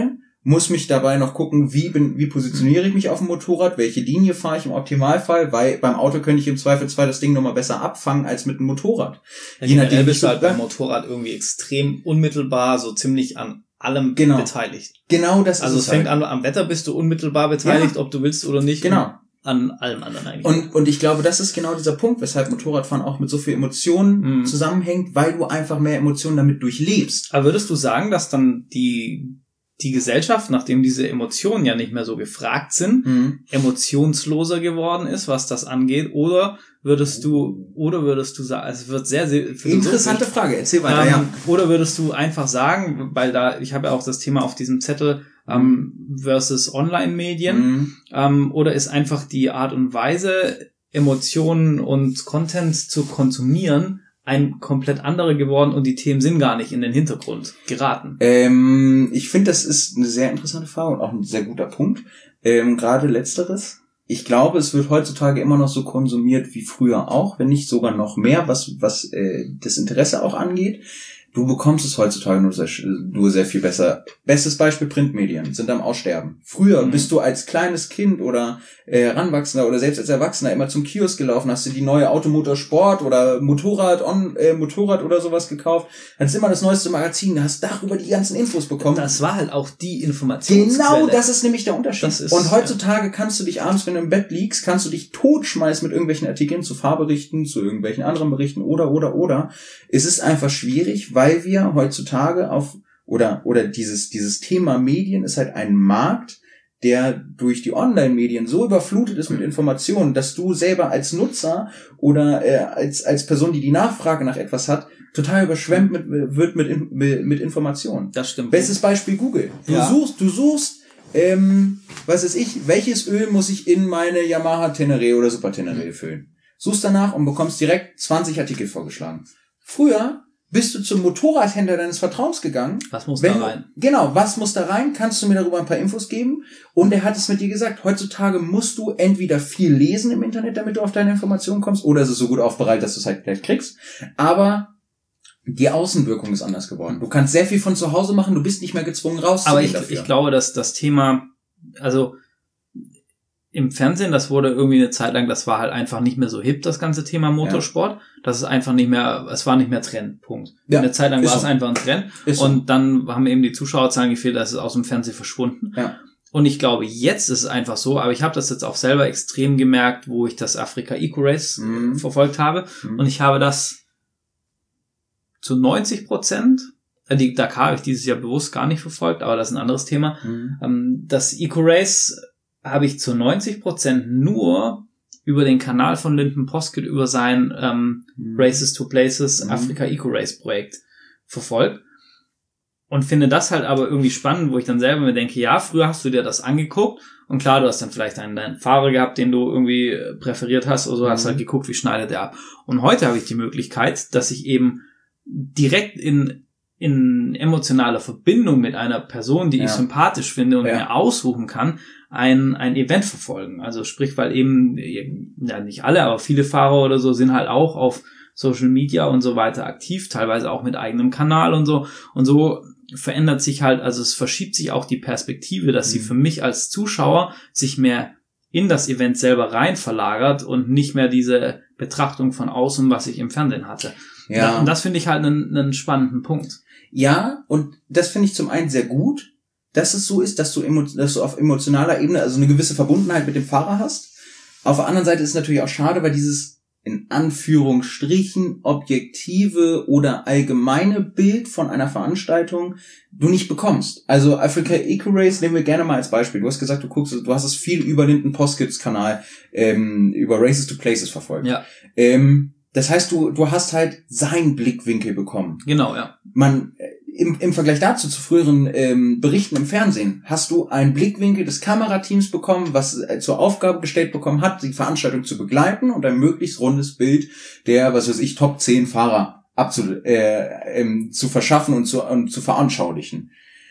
muss mich dabei noch gucken, wie bin, wie positioniere ich mich auf dem Motorrad, welche Linie fahre ich im Optimalfall, weil beim Auto könnte ich im Zweifelsfall das Ding nochmal besser abfangen als mit dem Motorrad. Ja, je nachdem bist du halt beim Motorrad irgendwie extrem unmittelbar, so ziemlich an allem genau. beteiligt. Genau das also ist es. Also es fängt halt. an, am Wetter bist du unmittelbar beteiligt, ja. ob du willst oder nicht. Genau. An allem anderen eigentlich. Und, und ich glaube, das ist genau dieser Punkt, weshalb Motorradfahren auch mit so viel Emotionen mhm. zusammenhängt, weil du einfach mehr Emotionen damit durchlebst. Aber würdest du sagen, dass dann die, die Gesellschaft, nachdem diese Emotionen ja nicht mehr so gefragt sind, mhm. emotionsloser geworden ist, was das angeht? Oder würdest du, oder würdest du sagen, es wird sehr, sehr interessante Frage, erzähl weiter, ähm, ja. Oder würdest du einfach sagen, weil da, ich habe ja auch das Thema auf diesem Zettel, ähm, versus Online-Medien, mhm. ähm, oder ist einfach die Art und Weise, Emotionen und Content zu konsumieren, ein komplett anderer geworden und die Themen sind gar nicht in den Hintergrund geraten? Ähm, ich finde, das ist eine sehr interessante Frage und auch ein sehr guter Punkt. Ähm, gerade Letzteres. Ich glaube, es wird heutzutage immer noch so konsumiert wie früher auch, wenn nicht sogar noch mehr, was, was äh, das Interesse auch angeht. Du bekommst es heutzutage nur sehr, nur sehr viel besser. Bestes Beispiel, Printmedien sind am Aussterben. Früher mhm. bist du als kleines Kind oder äh, Heranwachsender oder selbst als Erwachsener immer zum Kiosk gelaufen, hast du die neue Automotor Sport oder Motorrad on, äh, Motorrad oder sowas gekauft, hast immer das neueste Magazin, hast darüber die ganzen Infos bekommen. Das war halt auch die Informationsquelle. Genau, das ist nämlich der Unterschied. Das ist, und heutzutage ja. kannst du dich abends, wenn du im Bett liegst, kannst du dich totschmeißen mit irgendwelchen Artikeln zu Fahrberichten, zu irgendwelchen anderen Berichten oder, oder, oder. Es ist einfach schwierig, weil weil wir heutzutage auf, oder, oder dieses, dieses Thema Medien ist halt ein Markt, der durch die Online-Medien so überflutet ist mit Informationen, dass du selber als Nutzer oder äh, als, als Person, die die Nachfrage nach etwas hat, total überschwemmt mit, wird mit, mit, mit Informationen. Das stimmt. Bestes Beispiel Google. Du ja. suchst, du suchst, ähm, was weiß ich, welches Öl muss ich in meine Yamaha Tenere oder Super Tenere füllen? Suchst danach und bekommst direkt zwanzig Artikel vorgeschlagen. Früher bist du zum Motorradhändler deines Vertrauens gegangen. Was muss Wenn, da rein? Genau, was muss da rein? Kannst du mir darüber ein paar Infos geben? Und er hat es mit dir gesagt, heutzutage musst du entweder viel lesen im Internet, damit du auf deine Informationen kommst, oder es ist so gut aufbereitet, dass du es halt gleich kriegst. Aber die Außenwirkung ist anders geworden. Du kannst sehr viel von zu Hause machen, du bist nicht mehr gezwungen rauszugehen. Aber ich, dafür. ich glaube, dass das Thema, also im Fernsehen, das wurde irgendwie eine Zeit lang, das war halt einfach nicht mehr so hip, das ganze Thema Motorsport. Ja. Das ist einfach nicht mehr, es war nicht mehr Trend, Punkt. Ja, eine Zeit lang war so. Es einfach ein Trend. Ist und so. Dann haben eben die Zuschauerzahlen gefehlt, da ist es aus dem Fernsehen verschwunden. Ja. Und ich glaube, jetzt ist es einfach so, aber ich habe das jetzt auch selber extrem gemerkt, wo ich das Afrika Eco Race mhm. verfolgt habe. Mhm. Und ich habe das zu neunzig Prozent, die Dakar habe ich dieses Jahr bewusst gar nicht verfolgt, aber das ist ein anderes Thema. Mhm. Das Eco Race habe ich zu neunzig Prozent nur über den Kanal von Lyndon Poskitt über sein ähm, mhm. Races to Places mhm. Africa Eco Race Projekt verfolgt und finde das halt aber irgendwie spannend, wo ich dann selber mir denke, ja, früher hast du dir das angeguckt und klar, du hast dann vielleicht einen, deinen Fahrer gehabt, den du irgendwie präferiert hast oder so, mhm. hast halt geguckt, wie schneidet der ab. Und heute habe ich die Möglichkeit, dass ich eben direkt in in emotionaler Verbindung mit einer Person, die ja. ich sympathisch finde und ja. mir aussuchen kann, ein ein Event verfolgen. Also sprich, weil eben, ja nicht alle, aber viele Fahrer oder so sind halt auch auf Social Media und so weiter aktiv, teilweise auch mit eigenem Kanal und so. Und so verändert sich halt, also es verschiebt sich auch die Perspektive, dass mhm. sie für mich als Zuschauer sich mehr in das Event selber rein verlagert und nicht mehr diese Betrachtung von außen, was ich im Fernsehen hatte. Ja. Und das finde ich halt einen, einen spannenden Punkt. Ja, und das finde ich zum einen sehr gut, dass es so ist, dass du, emo- dass du auf emotionaler Ebene also eine gewisse Verbundenheit mit dem Fahrer hast. Auf der anderen Seite ist es natürlich auch schade, weil dieses in Anführungsstrichen objektive oder allgemeine Bild von einer Veranstaltung du nicht bekommst. Also Africa Eco Race nehmen wir gerne mal als Beispiel. Du hast gesagt, du guckst, du hast es viel über Lyndon Poskitts Kanal, ähm, über Races to Places verfolgt. Ja. Ähm, das heißt, du du hast halt seinen Blickwinkel bekommen. Genau, ja. Man im im Vergleich dazu zu früheren ähm, Berichten im Fernsehen hast du einen Blickwinkel des Kamerateams bekommen, was äh, zur Aufgabe gestellt bekommen hat, die Veranstaltung zu begleiten und ein möglichst rundes Bild der, was weiß ich, Top zehn Fahrer abzu äh, ähm, zu verschaffen und zu und zu veranschaulichen.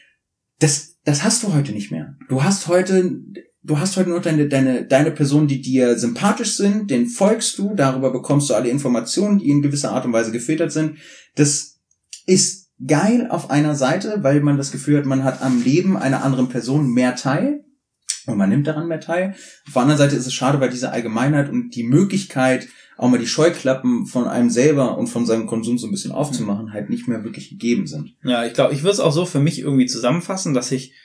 Das das hast du heute nicht mehr. Du hast heute Du hast heute nur deine, deine, deine Personen, die dir sympathisch sind, denen folgst du, darüber bekommst du alle Informationen, die in gewisser Art und Weise gefiltert sind. Das ist geil auf einer Seite, weil man das Gefühl hat, man hat am Leben einer anderen Person mehr teil und man nimmt daran mehr teil. Auf der anderen Seite ist es schade, weil diese Allgemeinheit und die Möglichkeit, auch mal die Scheuklappen von einem selber und von seinem Konsum so ein bisschen aufzumachen, halt nicht mehr wirklich gegeben sind. Ja, ich glaube, ich würde es auch so für mich irgendwie zusammenfassen, dass ich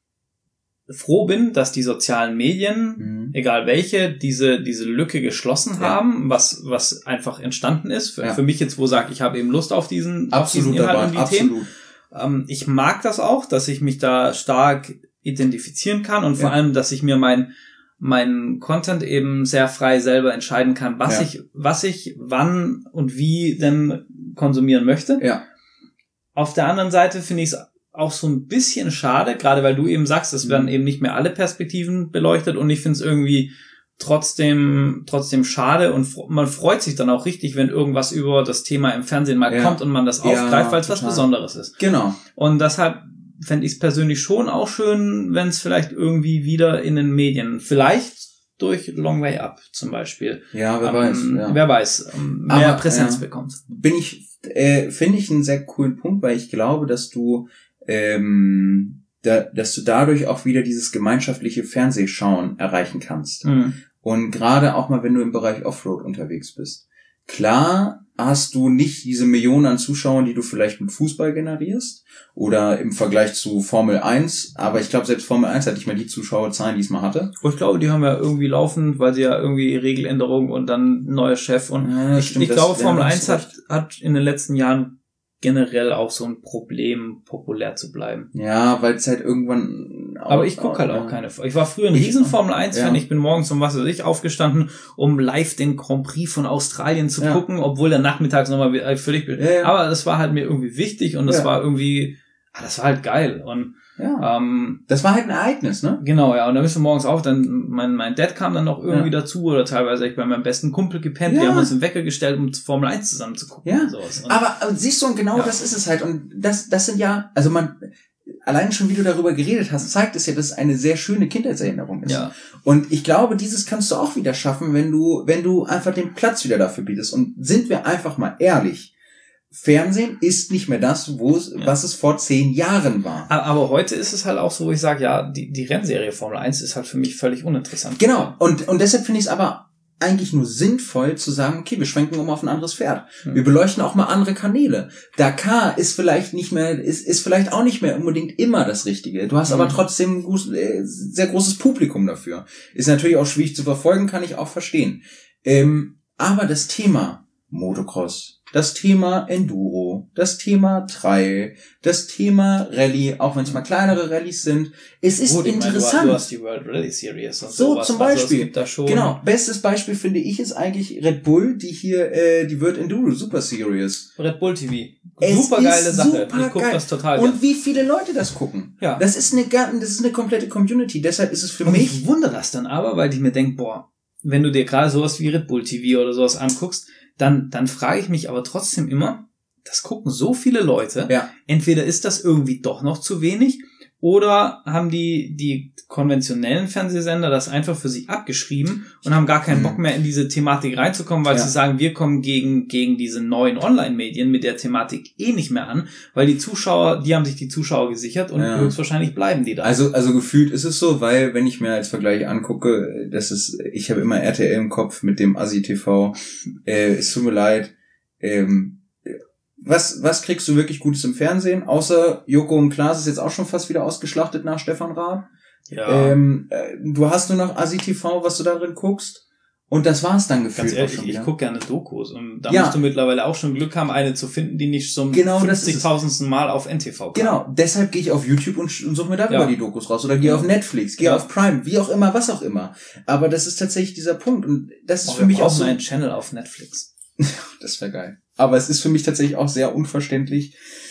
froh bin, dass die sozialen Medien, mhm. egal welche, diese diese Lücke geschlossen ja. haben, was was einfach entstanden ist. Für, ja. für mich jetzt, wo sagt, ich habe eben Lust auf diesen, absolut auf diesen Inhalt dabei, und die absolut. Themen. Ähm, ich mag das auch, dass ich mich da stark identifizieren kann und vor ja. allem, dass ich mir mein mein Content eben sehr frei selber entscheiden kann, was ja. ich was ich wann und wie denn konsumieren möchte. Ja. Auf der anderen Seite finde ich es auch so ein bisschen schade, gerade weil du eben sagst, es werden eben nicht mehr alle Perspektiven beleuchtet und ich finde es irgendwie trotzdem trotzdem schade und man freut sich dann auch richtig, wenn irgendwas über das Thema im Fernsehen mal ja. kommt und man das aufgreift, ja, weil es was Besonderes ist. Genau. Und deshalb fände ich es persönlich schon auch schön, wenn es vielleicht irgendwie wieder in den Medien, vielleicht durch Long Way Up zum Beispiel. Ja, wer ähm, weiß. Ja. Wer weiß, ähm, mehr Aber, Präsenz ja, bekommt. Bin ich, äh, finde ich einen sehr coolen Punkt, weil ich glaube, dass du ähm, da, dass du dadurch auch wieder dieses gemeinschaftliche Fernsehschauen erreichen kannst. Mhm. Und gerade auch mal, wenn du im Bereich Offroad unterwegs bist. Klar hast du nicht diese Millionen an Zuschauern, die du vielleicht mit Fußball generierst oder im Vergleich zu Formel eins, aber ich glaube, selbst Formel eins hat nicht mehr die Zuschauerzahlen, die es mal hatte. Und ich glaube, die haben ja irgendwie laufend, weil sie ja irgendwie Regeländerungen und dann neuer Chef und ja, ich, stimmt, ich glaube, das, Formel ja, eins hat, hat in den letzten Jahren generell auch so ein Problem, populär zu bleiben. Ja, weil es halt irgendwann... Aber ich gucke halt auch keine... Ich war früher ein riesen Formel eins Fan. Ja. Ich bin morgens um was weiß ich aufgestanden, um live den Grand Prix von Australien zu ja. gucken, obwohl der nachmittags nochmal völlig... Ja, ja. Aber das war halt mir irgendwie wichtig und das ja. war irgendwie... Ah, das war halt geil. Und ja. ähm, das war halt ein Ereignis, ne? Genau, ja. Und dann bist du morgens auf, dann mein mein Dad kam dann noch irgendwie ja. dazu oder teilweise ich bei meinem besten Kumpel gepennt. Ja. Wir haben uns einen Wecker gestellt, um Formel eins zusammen zu gucken. Ja. Und sowas. Und aber, aber siehst du, und genau ja. das ist es halt. Und das das sind ja, also man... Allein schon, wie du darüber geredet hast, zeigt es ja, dass es eine sehr schöne Kindheitserinnerung ist. Ja. Und ich glaube, dieses kannst du auch wieder schaffen, wenn du, wenn du einfach den Platz wieder dafür bietest. Und sind wir einfach mal ehrlich, Fernsehen ist nicht mehr das, wo es, ja. was es vor zehn Jahren war. Aber heute ist es halt auch so, wo ich sage, ja, die, die Rennserie Formel eins ist halt für mich völlig uninteressant. Genau. Und, und deshalb finde ich es aber eigentlich nur sinnvoll zu sagen, okay, wir schwenken um auf ein anderes Pferd. Hm. Wir beleuchten auch mal andere Kanäle. Dakar ist vielleicht nicht mehr, ist, ist vielleicht auch nicht mehr unbedingt immer das Richtige. Du hast hm. aber trotzdem ein gut, äh, sehr großes Publikum dafür. Ist natürlich auch schwierig zu verfolgen, kann ich auch verstehen. Ähm, aber das Thema Motocross, das Thema Enduro, das Thema Trail, das Thema Rallye, auch wenn es mal kleinere Rallyes sind. Es ist Gut, interessant. Meine, du hast die World Rally Series und so sowas. zum Beispiel. Also es gibt da schon genau. Bestes Beispiel finde ich ist eigentlich Red Bull, die hier äh, die World Enduro Super Series. Red Bull T V. Super geile Sache. Super ich gucke geil. das total. Und gern. wie viele Leute das gucken. Ja. Das ist eine das ist eine komplette Community. Deshalb ist es für und mich. Ich wundere das dann aber, weil ich mir denke, boah, wenn du dir gerade sowas wie Red Bull T V oder sowas anguckst, dann dann frage ich mich aber trotzdem immer, das gucken so viele Leute. Ja. Entweder ist das irgendwie doch noch zu wenig oder haben die die konventionellen Fernsehsender das einfach für sich abgeschrieben und haben gar keinen Bock mehr in diese Thematik reinzukommen, weil ja. sie sagen, wir kommen gegen gegen diese neuen Online-Medien mit der Thematik eh nicht mehr an, weil die Zuschauer, die haben sich die Zuschauer gesichert und ja. höchstwahrscheinlich bleiben die da. Also also gefühlt ist es so, weil wenn ich mir als Vergleich angucke, das ist, ich habe immer R T L im Kopf mit dem Asi T V. Äh, es tut mir leid. Ähm, Was, was kriegst du wirklich Gutes im Fernsehen? Außer Joko und Klaas ist jetzt auch schon fast wieder ausgeschlachtet nach Stefan Raab. Ja. Ähm, äh, du hast nur noch Asi T V, was du da drin guckst. Und das war's dann gefühlt. Ganz ehrlich, auch schon ich gucke gerne Dokus. Und da ja. musst du mittlerweile auch schon Glück haben, eine zu finden, die nicht zum genau fünfzigtausendsten Mal auf N T V kam. Genau, deshalb gehe ich auf YouTube und, und suche mir darüber ja. die Dokus raus. Oder gehe ja. auf Netflix, gehe ja. auf Prime, wie auch immer, was auch immer. Aber das ist tatsächlich dieser Punkt. Und das ist oh, für mich auch so... einen Channel auf Netflix. Das wäre geil. Aber es ist für mich tatsächlich auch sehr unverständlich,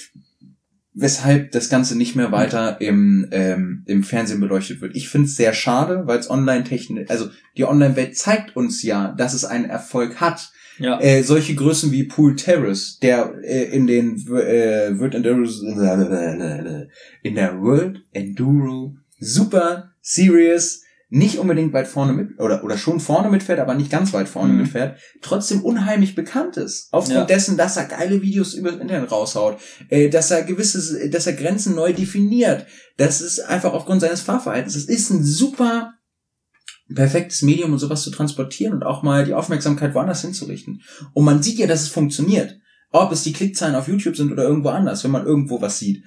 weshalb das Ganze nicht mehr weiter im ähm, im Fernsehen beleuchtet wird. Ich finde es sehr schade, weil es online-technisch, also die Online-Welt zeigt uns ja, dass es einen Erfolg hat. Ja. Äh, solche Größen wie Pool Terrace, der äh, in den äh, World Enduro in der World Enduro Super Series nicht unbedingt weit vorne mit, oder, oder schon vorne mitfährt, aber nicht ganz weit vorne mhm. mitfährt, trotzdem unheimlich bekannt ist. Aufgrund ja. dessen, dass er geile Videos über das Internet raushaut, äh, dass er gewisse, dass er Grenzen neu definiert. Das ist einfach aufgrund seines Fahrverhaltens. Das ist ein super perfektes Medium, um sowas zu transportieren und auch mal die Aufmerksamkeit woanders hinzurichten. Und man sieht ja, dass es funktioniert. Ob es die Klickzahlen auf YouTube sind oder irgendwo anders, wenn man irgendwo was sieht.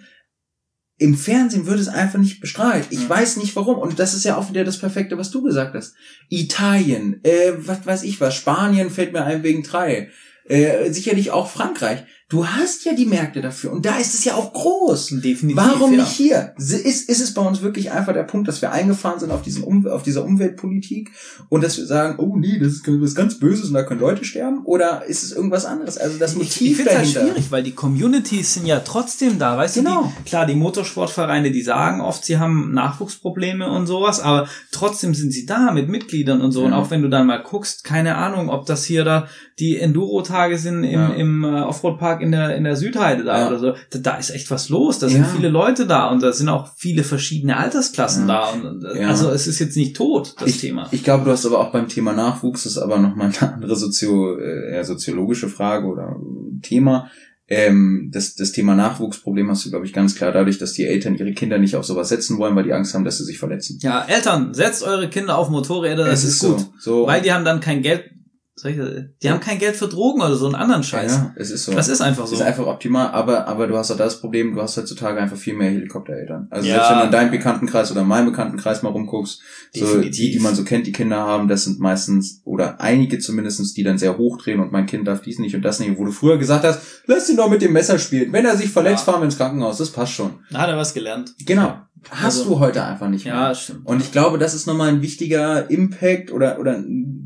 Im Fernsehen wird es einfach nicht bestrahlt. Ich mhm. weiß nicht warum. Und das ist ja auch wieder das Perfekte, was du gesagt hast. Italien, äh, was weiß ich was, Spanien fällt mir ein wegen drei. Äh, sicherlich auch Frankreich. Du hast ja die Märkte dafür. Und da ist es ja auch groß. Definitiv. Warum ja. nicht hier? Ist, ist es bei uns wirklich einfach der Punkt, dass wir eingefahren sind auf diesen um, auf dieser Umweltpolitik und dass wir sagen, oh nee, das ist was ganz Böses und da können Leute sterben? Oder ist es irgendwas anderes? Also das Motiv ich, ich finde dahinter. halt schwierig, weil die Communities sind ja trotzdem da. Weißt genau. du, die, klar, die Motorsportvereine, die sagen oft, sie haben Nachwuchsprobleme und sowas, aber trotzdem sind sie da mit Mitgliedern und so. Mhm. Und auch wenn du dann mal guckst, keine Ahnung, ob das hier da die Enduro-Tage sind im, ja. im äh, Offroad-Park in der in der Südheide da ja. oder so, da, da ist echt was los, da sind ja. viele Leute da und da sind auch viele verschiedene Altersklassen ja. da und ja. also es ist jetzt nicht tot, das ich, Thema. Ich glaube, du hast aber auch beim Thema Nachwuchs, das ist aber nochmal eine andere Sozio, äh, eher soziologische Frage oder Thema, ähm, das, das Thema Nachwuchsproblem hast du, glaube ich, ganz klar dadurch, dass die Eltern ihre Kinder nicht auf sowas setzen wollen, weil die Angst haben, dass sie sich verletzen. Ja, Eltern, setzt eure Kinder auf Motorräder, das es ist, ist gut, so, so. Weil die haben dann kein Geld. Die ja. haben kein Geld für Drogen oder so einen anderen Scheiß. Ja, es ist so. Das ist einfach so. Das ist einfach optimal, aber, aber du hast auch das Problem, du hast heutzutage einfach viel mehr Helikoptereltern. Also ja. selbst wenn du in deinem Bekanntenkreis oder in meinem Bekanntenkreis mal rumguckst, so die, die man so kennt, die Kinder haben, das sind meistens, oder einige zumindestens, die dann sehr hochdrehen und mein Kind darf dies nicht und das nicht, wo du früher gesagt hast, lass ihn doch mit dem Messer spielen. Wenn er sich verletzt, ja. fahren wir ins Krankenhaus, das passt schon. Da hat er was gelernt. Genau. Hast also, du heute einfach nicht mehr. Ja, stimmt. Und ich glaube, das ist nochmal ein wichtiger Impact oder, oder,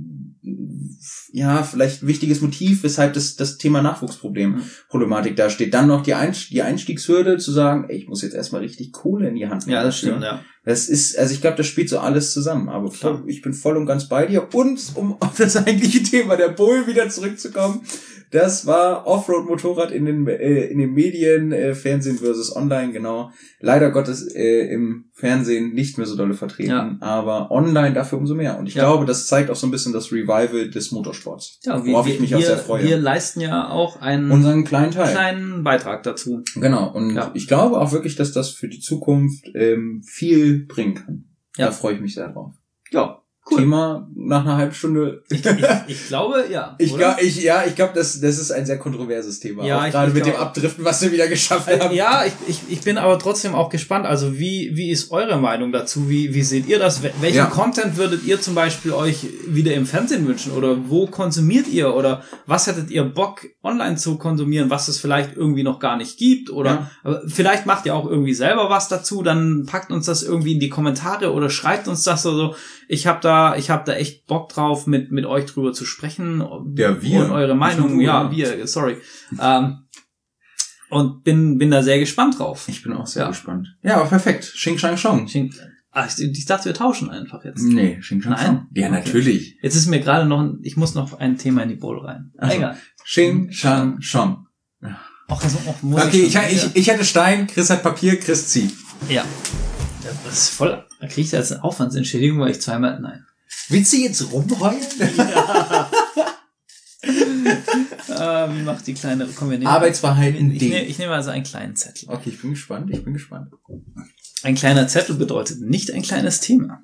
ja, vielleicht ein wichtiges Motiv, weshalb das, das Thema Nachwuchsproblem, mhm. Problematik da steht. Dann noch die, Einst- die Einstiegshürde zu sagen, ey, ich muss jetzt erstmal richtig Kohle in die Hand nehmen. Ja, das stimmt, ja. Das ist, also ich glaube, das spielt so alles zusammen. Aber klar, ich bin voll und ganz bei dir. Und um auf das eigentliche Thema der Bull wieder zurückzukommen, das war Offroad-Motorrad in den äh, in den Medien, äh, Fernsehen versus Online, genau. Leider Gottes äh, im Fernsehen nicht mehr so dolle vertreten, ja. aber online dafür umso mehr. Und ich ja. glaube, das zeigt auch so ein bisschen das Revival des Motorsports, ja, worauf wir, ich mich wir, auch sehr freue. Wir leisten ja auch einen unseren kleinen Teil, kleinen Beitrag dazu. Genau. Und ja. ich glaube auch wirklich, dass das für die Zukunft ähm, viel bringen kann. Ja. Da freue ich mich sehr drauf. Ja. Cool. Thema nach einer halben Stunde. Ich, ich, ich glaube, ja. Ich glaube, ich, ja, ich glaube, das, das ist ein sehr kontroverses Thema. Ja, auch ich, gerade ich mit glaub, dem Abdriften, was wir wieder geschafft haben. Ja, ich, ich, ich bin aber trotzdem auch gespannt. Also, wie, wie ist eure Meinung dazu? Wie, wie seht ihr das? Welchen ja. Content würdet ihr zum Beispiel euch wieder im Fernsehen wünschen? Oder wo konsumiert ihr? Oder was hättet ihr Bock, online zu konsumieren, was es vielleicht irgendwie noch gar nicht gibt? Oder ja. vielleicht macht ihr auch irgendwie selber was dazu. Dann packt uns das irgendwie in die Kommentare oder schreibt uns das oder so. Ich habe da, ich habe da echt Bock drauf, mit mit euch drüber zu sprechen. Ja, wir. Und eure Meinung. Ja, wir, sorry. Ähm, und bin bin da sehr gespannt drauf. Ich bin auch sehr ja. gespannt. Ja, aber perfekt. Xing Shang Shong. Xing, ah, ich, ich dachte, wir tauschen einfach jetzt. Nee, Xing Shang Shong. Ja, okay. Natürlich. Jetzt ist mir gerade noch, ein, ich muss noch ein Thema in die Bowl rein. Also, egal. Xing Shang Shong. Ach, also, auch muss okay, ich, ich, ich, ich hätte Stein, Chris hat Papier, Chris zieht. Ja. Das ist voll, da kriege ich jetzt eine Aufwandsentschädigung, weil ich zweimal, nein. Willst du jetzt rumheulen? Ja. äh, wie macht die kleine, komm, wir nehmen Arbeitsverhalten ich, ich, nehme, ich nehme also einen kleinen Zettel. Okay, ich bin gespannt, ich bin gespannt. Ein kleiner Zettel bedeutet nicht ein kleines Thema.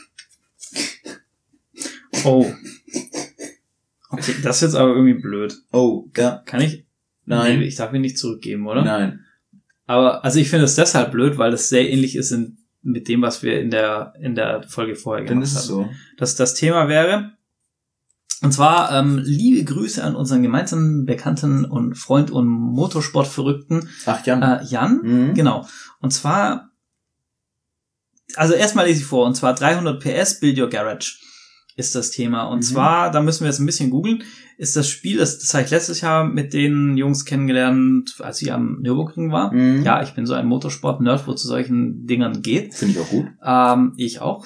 Oh. Okay, das ist jetzt aber irgendwie blöd. Oh, ja. Kann ich? Nein. Nee, ich darf ihn nicht zurückgeben, oder? Nein. Aber, also ich finde es deshalb blöd, weil es sehr ähnlich ist in, mit dem, was wir in der, in der Folge vorher gemacht haben. Dann ist es so. Dass das Thema wäre, und zwar, ähm, liebe Grüße an unseren gemeinsamen Bekannten und Freund und Motorsportverrückten. Ach, Jan. Äh, Jan, mhm. genau. Und zwar, also erstmal lese ich vor, und zwar dreihundert P S, Build Your Garage ist das Thema. Und mhm. zwar, da müssen wir jetzt ein bisschen googeln, ist das Spiel, das, das habe ich letztes Jahr mit den Jungs kennengelernt, als ich am Nürburgring war. Mhm. Ja, ich bin so ein Motorsport-Nerd, wo zu solchen Dingern geht. Finde ich auch gut. Ähm, ich auch.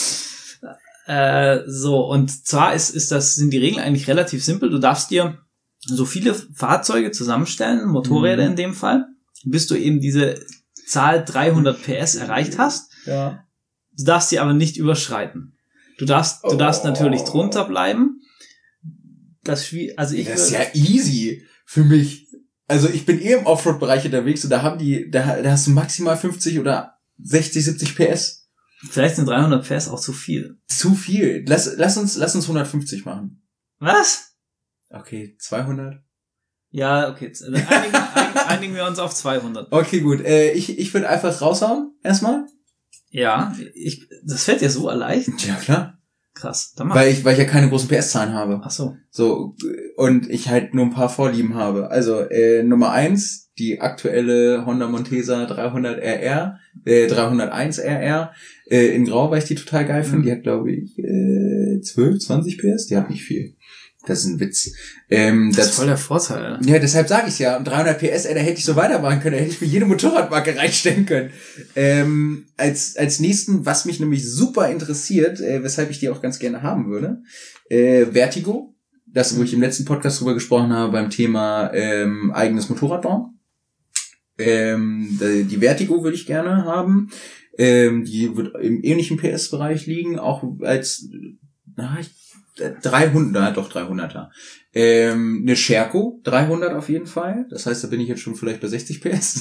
äh, so, und zwar ist, ist das, sind die Regeln eigentlich relativ simpel. Du darfst dir so viele Fahrzeuge zusammenstellen, Motorräder mhm. in dem Fall, bis du eben diese Zahl dreihundert P S erreicht hast. Ja. Du darfst sie aber nicht überschreiten. Du darfst, du darfst Oh. natürlich drunter bleiben. Das Spiel, also ich Das ist würde- ja easy für mich. Also ich bin eh im Offroad-Bereich unterwegs und da haben die, da, da hast du maximal fünfzig oder sechzig, siebzig P S. vielleicht sind dreihundert P S auch zu viel. Zu viel. Lass, lass uns, lass uns hundertfünfzig machen. Was? Okay, zweihundert. Ja, okay. jetzt, äh, Einigen, einigen, einigen wir uns auf zweihundert. Okay, gut. Äh, ich, ich würde einfach raushauen, erstmal. Ja, ich, das fällt dir so leicht. Ja, klar. Krass. Dann mach. Weil ich, weil ich ja keine großen P S-Zahlen habe. Ach so. So, und ich halt nur ein paar Vorlieben habe. Also, äh, Nummer eins, die aktuelle Honda Montesa dreihundert R R, äh, dreihunderteins R R, äh, in Grau, weil ich die total geil finde. Mhm. Die hat, glaube ich, äh, zwölf, zwanzig P S. Die hat nicht viel. Das ist ein Witz. Ähm, Das das, ist voll der Vorteil. ja, deshalb sage ich ja, und dreihundert P S, ey, da hätte ich so weitermachen können, da hätte ich mir jede Motorradmarke reinstellen können. Ähm, als, als nächsten, was mich nämlich super interessiert, äh, weshalb ich die auch ganz gerne haben würde, äh, Vertigo, das, wo ich im letzten Podcast drüber gesprochen habe, beim Thema ähm, eigenes Motorrad bauen. Ähm, die Vertigo würde ich gerne haben. Ähm, die wird im ähnlichen P S-Bereich liegen, auch als, na, ich dreihundert, doch dreihunderter. Ähm, eine Scherco, dreihundert auf jeden Fall. Das heißt, da bin ich jetzt schon vielleicht bei sechzig P S.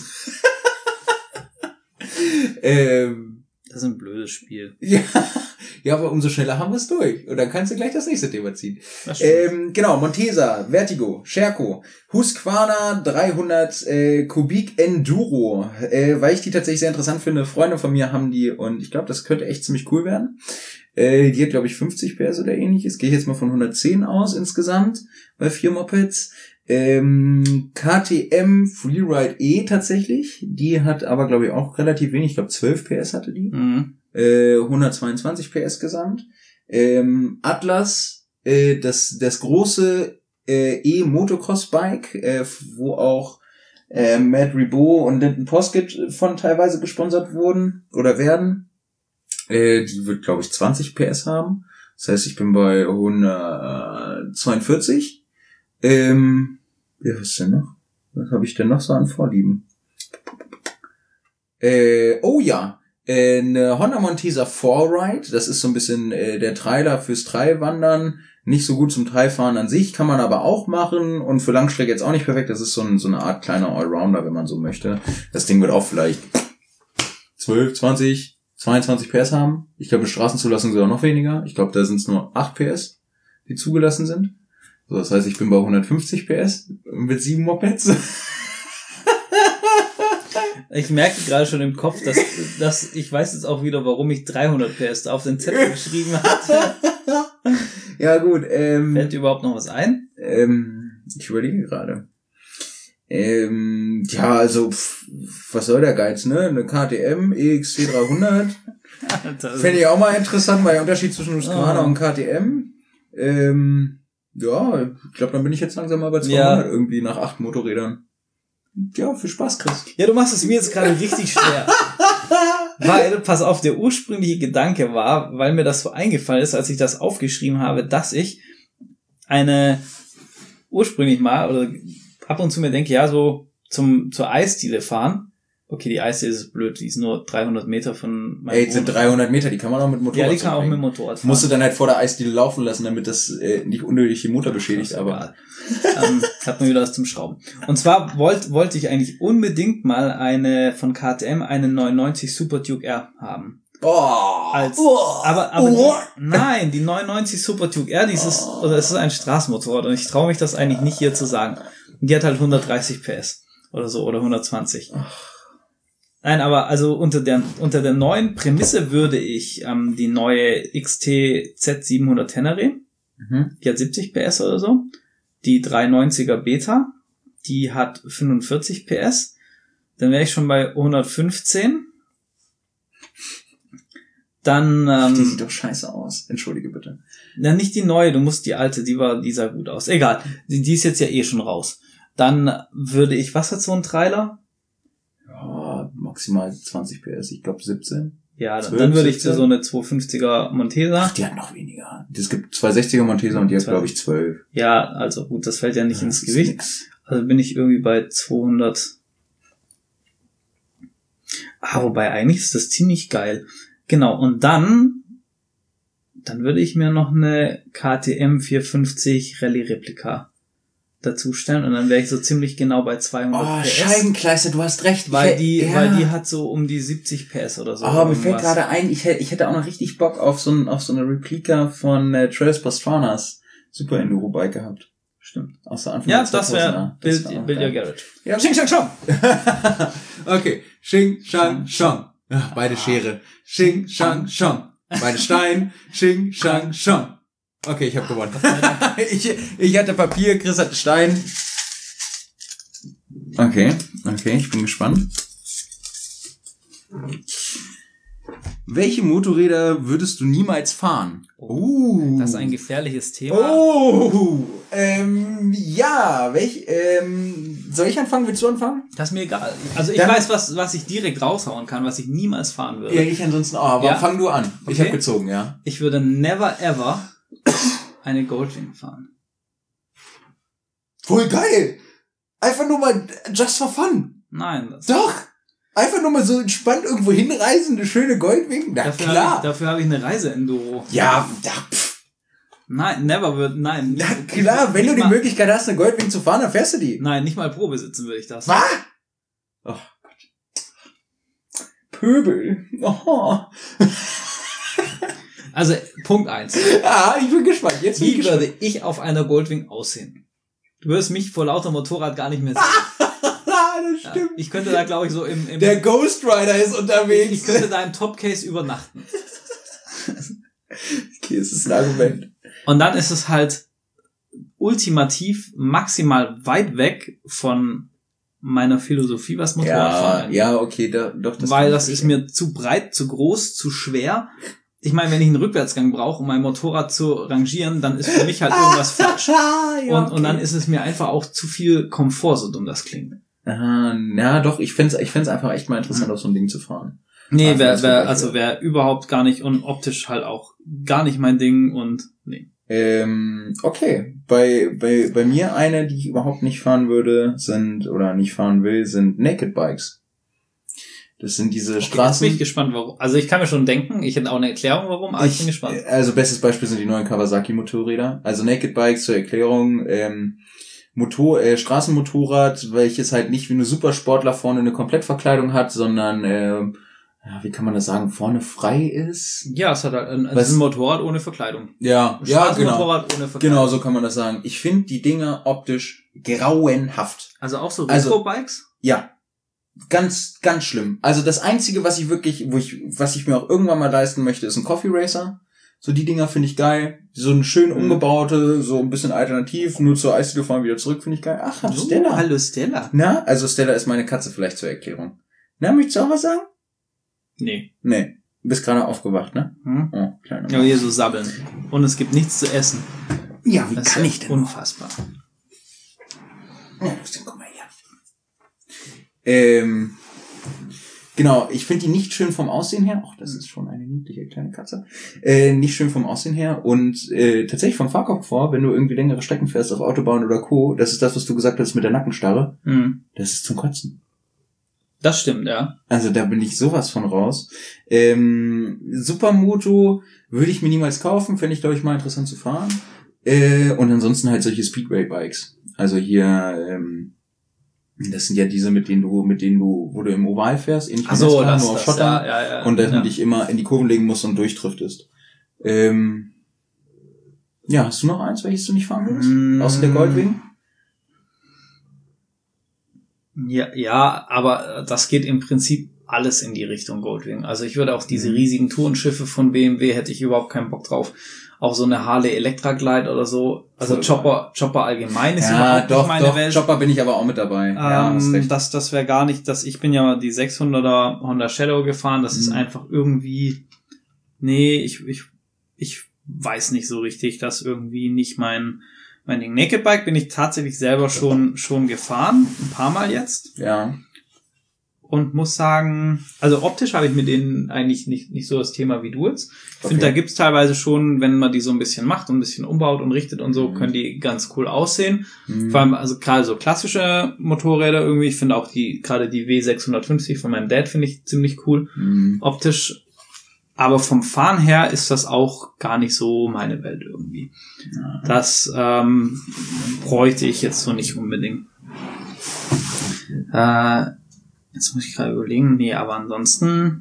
ähm, Das ist ein blödes Spiel. ja, ja, aber umso schneller haben wir es durch. Und dann kannst du gleich das nächste Thema ziehen. Das stimmt. Ähm, genau, Montesa, Vertigo, Scherco, Husqvarna dreihundert äh, Kubik Enduro, äh, weil ich die tatsächlich sehr interessant finde. Freunde von mir haben die und ich glaube, das könnte echt ziemlich cool werden. Äh, die hat, glaube ich, fünfzig P S oder ähnliches. Gehe ich jetzt mal von hundertzehn aus insgesamt bei vier Mopeds. Ähm, K T M Freeride E tatsächlich. Die hat aber, glaube ich, auch relativ wenig. Ich glaube, zwölf P S hatte die. Mhm. Äh, hundertzweiundzwanzig P S gesamt. Ähm, Atlas, äh, das, das große äh, E-Motocross-Bike, äh, wo auch äh, Matt Ribot und Linton Poskett von teilweise gesponsert wurden oder werden. Äh, die wird, glaube ich, zwanzig P S haben. Das heißt, ich bin bei hundertzweiundvierzig. Ähm, ja, was ist denn noch? Was habe ich denn noch so an Vorlieben? Äh, oh ja, äh, eine Honda Montesa four Ride. Das ist so ein bisschen äh, der Trailer fürs Trailwandern. Nicht so gut zum Trailfahren an sich, kann man aber auch machen. Und für Langstrecke jetzt auch nicht perfekt. Das ist so, ein, so eine Art kleiner Allrounder, wenn man so möchte. Das Ding wird auch vielleicht zwölf, zwanzig, zweiundzwanzig P S haben. Ich glaube, Straßenzulassung sogar noch weniger. Ich glaube, da sind es nur acht P S, die zugelassen sind. So, das heißt, ich bin bei hundertfünfzig P S mit sieben Mopeds. Ich merke gerade schon im Kopf, dass, dass ich weiß jetzt auch wieder, warum ich dreihundert P S da auf den Zettel geschrieben hatte. Ja, gut. Ähm, Fällt dir überhaupt noch was ein? ähm, ich überlege gerade. Ähm, ja, also, pff, was soll der Geiz, ne? Eine K T M E X C dreihundert. Fände ich auch mal interessant, weil der Unterschied zwischen Husqvarna Oh. und K T M. Ähm, ja, ich glaube, dann bin ich jetzt langsam mal bei zweihundert Ja. irgendwie nach acht Motorrädern. Ja, viel Spaß, Chris. Ja, du machst es mir jetzt gerade richtig schwer. Weil, pass auf, der ursprüngliche Gedanke war, weil mir das so eingefallen ist, als ich das aufgeschrieben habe, dass ich eine ursprünglich mal oder ab und zu mir denke, ja, so zum zur Eisdiele fahren. Okay, die Eisdiele ist blöd, die ist nur dreihundert Meter von meinem Ey, jetzt sind Wohnort. dreihundert Meter, die kann man auch mit Motorrad Ja, die kann auch mit zurückbringen. dem Motorrad fahren. Musst du dann halt vor der Eisdiele laufen lassen, damit das äh, nicht unnötig den Motor beschädigt, Ist aber egal. ähm, hat man wieder was zum Schrauben. Und zwar wollte wollte ich eigentlich unbedingt mal eine von K T M, eine neunundneunzig Super Duke R haben. oh, Als, oh, aber, aber oh. die, nein, die neunundneunzig Super Duke R, dieses, oder es ist ein Straßenmotorrad und ich traue mich das eigentlich nicht hier zu sagen. Und die hat halt hundertdreißig P S oder so oder hundertzwanzig. Nein, aber also unter der unter der neuen Prämisse würde ich ähm, die neue X T Z siebenhundert Tenere, Mhm. die hat siebzig P S oder so, die dreihundertneunziger Beta, die hat fünfundvierzig P S, dann wäre ich schon bei hundertfünfzehn. Dann Die ähm, sieht doch scheiße aus. Entschuldige bitte. na, nicht die neue, du musst die alte, die war, die sah gut aus. Egal, die, die ist jetzt ja eh schon raus. Dann würde ich, was hat so ein Trailer? Ja, maximal zwanzig P S, ich glaube siebzehn. Ja, dann, zwölf, dann würde ich für siebzehn. so eine zweihundertfünfziger Montesa. Ach, die hat noch weniger. Es gibt zwei sechziger Montesa und die hat, Zwei- glaube ich, zwölf. Ja, also gut, das fällt ja nicht ins Das ist Gewicht. nix. Also bin ich irgendwie bei zweihundert. Ah, wobei eigentlich ist das ziemlich geil. Genau, und dann, dann würde ich mir noch eine K T M vierhundertfünfzig Rallye Replika dazustellen und dann wäre ich so ziemlich genau bei zweihundert Oh, P S. Scheibenkleister, du hast recht. Weil ich, die, ja. weil die hat so um die siebzig P S oder so. Oh, mir fällt gerade ein, ich hätte, ich hätte auch noch richtig Bock auf so, ein, auf so eine Replika von äh, Trails Pastranas Super Enduro Bike gehabt. Stimmt. Aus der Anfang ja, der das wäre Build, wär Build Your Garage. Ja, Xing Shang Shang. Okay, Xing Shang Shang. Ja, beide Schere. Xing Shang Shang. Beide Stein. Xing Shang Shang. Okay, ich habe gewonnen. ich, ich hatte Papier, Chris hatte Stein. Okay, okay, ich bin gespannt. Welche Motorräder würdest du niemals fahren? Uh. Das ist ein gefährliches Thema. Oh, ähm, ja, welch, ähm, soll ich anfangen? Willst du anfangen? Das ist mir egal. Also ich Dann, weiß, was, was ich direkt raushauen kann, was ich niemals fahren würde. Ja, ich ansonsten auch, aber ja? fang du an. Okay. Ich habe gezogen, ja. Ich würde never ever eine Goldwing fahren. Voll geil! Einfach nur mal just for fun. Nein. Das Doch! Einfach nur mal so entspannt irgendwo hinreisen, eine schöne Goldwing. Na dafür klar. Hab ich, dafür habe ich eine Reise-Enduro. Ja, da, pff. Nein, never wird, nein. Na klar, ich, wenn du die mal, Möglichkeit hast, eine Goldwing zu fahren, dann fährst du die. Nein, nicht mal Probe sitzen würde ich das. Was? Oh Gott. Pöbel. Oh. Also, Punkt eins. Ah, ich bin gespannt. Jetzt bin Wie ich gespannt. würde ich auf einer Goldwing aussehen? Du wirst mich vor lauter Motorrad gar nicht mehr sehen. Das stimmt. Ja, ich könnte da, glaube ich, so im... im Der Ghost Rider ist unterwegs. Ich könnte da im Top-Case übernachten. Okay, es ist ein Argument. Und dann ist es halt ultimativ maximal weit weg von meiner Philosophie, was Motorradfahren Ja, angeht. ja, okay, da, doch. Das Weil das ist mir zu breit, zu groß, zu schwer. Ich meine, wenn ich einen Rückwärtsgang brauche, um mein Motorrad zu rangieren, dann ist für mich halt irgendwas falsch. ja, und, okay. und dann ist es mir einfach auch zu viel Komfort, so dumm das klingt. Aha, ja, doch, ich fänd's, ich fänd's einfach echt mal interessant, mhm. auf so ein Ding zu fahren. Nee, Ach, wär, wär, also wäre überhaupt gar nicht und optisch halt auch gar nicht mein Ding und nee. Ähm, okay. Bei, bei, bei mir eine, die ich überhaupt nicht fahren würde, sind, oder nicht fahren will, sind Naked Bikes. Das sind diese Okay, Straßen. Jetzt bin ich gespannt, warum. Also ich kann mir schon denken, ich hätte auch eine Erklärung, warum, aber ich, ich bin gespannt. Also bestes Beispiel sind die neuen Kawasaki-Motorräder. Also Naked Bikes zur Erklärung, ähm, Motor, äh, Straßenmotorrad, welches halt nicht wie eine Supersportler vorne eine Komplettverkleidung hat, sondern, äh, ja, wie kann man das sagen, vorne frei ist? Ja, es hat halt ein, ein Motorrad ohne Verkleidung. Ja, ein ja, genau. Motorrad ohne Verkleidung. Genau, so kann man das sagen. Ich finde die Dinger optisch grauenhaft. Also auch so Also, Retro-Bikes? ja. Ganz, ganz schlimm. Also das Einzige, was ich wirklich, wo ich, was ich mir auch irgendwann mal leisten möchte, ist ein Coffee Racer. So die Dinger finde ich geil. So eine schön umgebaute, so ein bisschen alternativ, nur zur Eisdiele fahren, wieder zurück, finde ich geil. Ach, Oh, Stella. hallo Stella. Na, also Stella ist meine Katze vielleicht zur Erklärung. Na, möchtest du auch was sagen? Nee. Nee. Du bist gerade aufgewacht, ne? Hm? Oh, kleiner Ja, hier so sabbeln. Und es gibt nichts zu essen. Ja, wie Das kann ist ich denn? unfassbar. Ja, guck mal her. Ähm, genau, ich finde die nicht schön vom Aussehen her. Ach, das ist schon eine niedliche kleine Katze. Äh, nicht schön vom Aussehen her und äh, tatsächlich vom Fahrkomfort, wenn du irgendwie längere Strecken fährst auf Autobahn oder Co., das ist das, was du gesagt hast mit der Nackenstarre. Hm. Das ist zum Kotzen. Das stimmt, ja. Also da bin ich sowas von raus. Ähm, Supermoto würde ich mir niemals kaufen, fände ich, glaube ich, mal interessant zu fahren. Äh, und ansonsten halt solche Speedway-Bikes. Also hier, ähm, das sind ja diese, mit denen du, mit denen du, wo du im Oval fährst, ähnlich wie Ach so, Nesca, das, nur auf das, Schotter, ja, ja, ja, und dann ja. dich immer in die Kurven legen musst und durchdriftest. Ähm, ja, hast du noch eins, welches du nicht fahren willst? Mm. Außer der Goldwing? Ja, ja, aber das geht im Prinzip alles in die Richtung Goldwing. Also ich würde auch diese Mhm. riesigen Tourenschiffe von B M W, hätte ich überhaupt keinen Bock drauf. Auch so eine Harley Electra Glide oder so. Also Voll Chopper, Chopper allgemein ist Ja, überhaupt doch, nicht meine doch, Welt. Chopper bin ich aber auch mit dabei. Ja, hast Ähm, recht. das, das wäre gar nicht, das, ich bin ja die sechshunderter Honda Shadow gefahren, das ist Mhm. einfach irgendwie, nee, ich, ich, ich weiß nicht so richtig, das irgendwie nicht mein, mein Ding. Naked Bike bin ich tatsächlich selber schon, schon gefahren, ein paar Mal jetzt. Ja. Und muss sagen, also optisch habe ich mit denen eigentlich nicht, nicht so das Thema wie du jetzt. Ich Okay. finde, da gibt's teilweise schon, wenn man die so ein bisschen macht und ein bisschen umbaut und richtet und so, Mhm. können die ganz cool aussehen. Mhm. Vor allem, also gerade so klassische Motorräder irgendwie. Ich finde auch die, gerade die W sechshundertfünfzig von meinem Dad finde ich ziemlich cool. Mhm. Optisch aber vom Fahren her ist das auch gar nicht so meine Welt irgendwie. Ja. Das ähm, bräuchte ich jetzt so nicht unbedingt. Äh, jetzt muss ich gerade überlegen. Nee, aber ansonsten...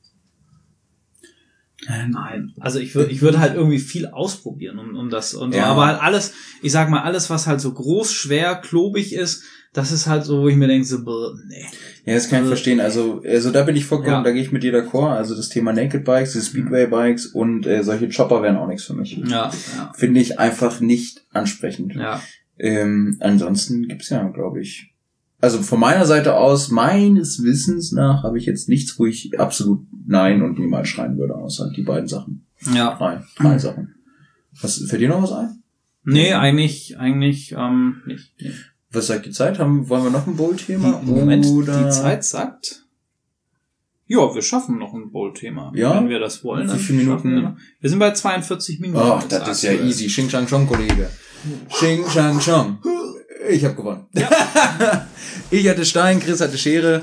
Nein, also ich würde ich würde halt irgendwie viel ausprobieren um um das und so, ja. Aber halt alles, ich sag mal alles, was halt so groß, schwer, klobig ist, das ist halt so, wo ich mir denke so, brr, nee. Ja, das kann ich also, verstehen. Also also da bin ich vollkommen, ja. Da gehe ich mit dir d'accord. Also das Thema Naked Bikes, die Speedway Bikes und äh, solche Chopper wären auch nichts für mich. Ja, ja. Finde ich einfach nicht ansprechend. Ja. Ähm, ansonsten gibt's ja, glaube ich. Also von meiner Seite aus, meines Wissens nach, habe ich jetzt nichts, wo ich absolut nein und niemals schreien würde, außer die beiden Sachen. Ja. Drei, drei mhm. Sachen. Was, fällt dir noch was ein? Nee, eigentlich, eigentlich, ähm, nicht. Nee. Was sagt die Zeit? Haben, wollen wir noch ein Bowl-Thema? Moment, Oder? Die Zeit sagt, ja, wir schaffen noch ein Bowl-Thema. Ja? Wenn wir das wollen. Wie viele Minuten? Wir, noch. wir sind bei zweiundvierzig Minuten. Oh, das, das ist ja easy. Xing Shang Chong, Kollege. Xing Shang Chong. Ich habe gewonnen. Ja. Ich hatte Stein, Chris hatte Schere.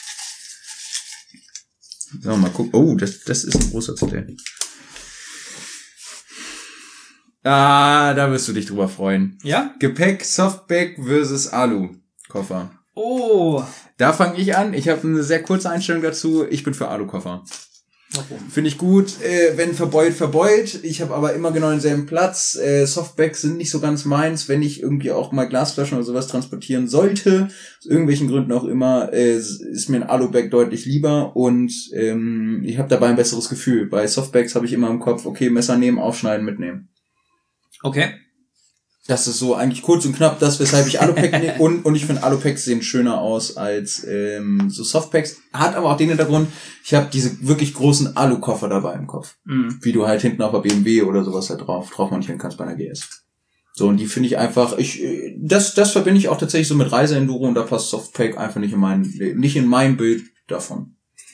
So, mal gucken. Oh, das, das ist ein großer Zettel. Ah, da wirst du dich drüber freuen. Ja? Gepäck, Softback versus Alu-Koffer. Oh. Da fange ich an. Ich habe eine sehr kurze Einstellung dazu. Ich bin für Alu-Koffer. Warum? Finde ich gut, äh, wenn verbeult, verbeult. Ich habe aber immer genau denselben Platz. Äh, Softbacks sind nicht so ganz meins, wenn ich irgendwie auch mal Glasflaschen oder sowas transportieren sollte. Aus irgendwelchen Gründen auch immer, äh, ist mir ein Alu-Bag deutlich lieber und ähm, ich habe dabei ein besseres Gefühl. Bei Softbacks habe ich immer im Kopf, okay, Messer nehmen, aufschneiden, mitnehmen. Okay. Das ist so eigentlich kurz und knapp das, weshalb ich Alupack nehme. Und, und ich finde, Alupacks sehen schöner aus als ähm, so Softpacks. Hat aber auch den Hintergrund, ich habe diese wirklich großen Alukoffer dabei im Kopf. Mhm. Wie du halt hinten auf der B M W oder sowas halt drauf, drauf montieren kannst bei einer G S. So, und die finde ich einfach, ich das das verbinde ich auch tatsächlich so mit Reiseenduro und da passt Softpack einfach nicht in mein, nicht in mein Bild davon.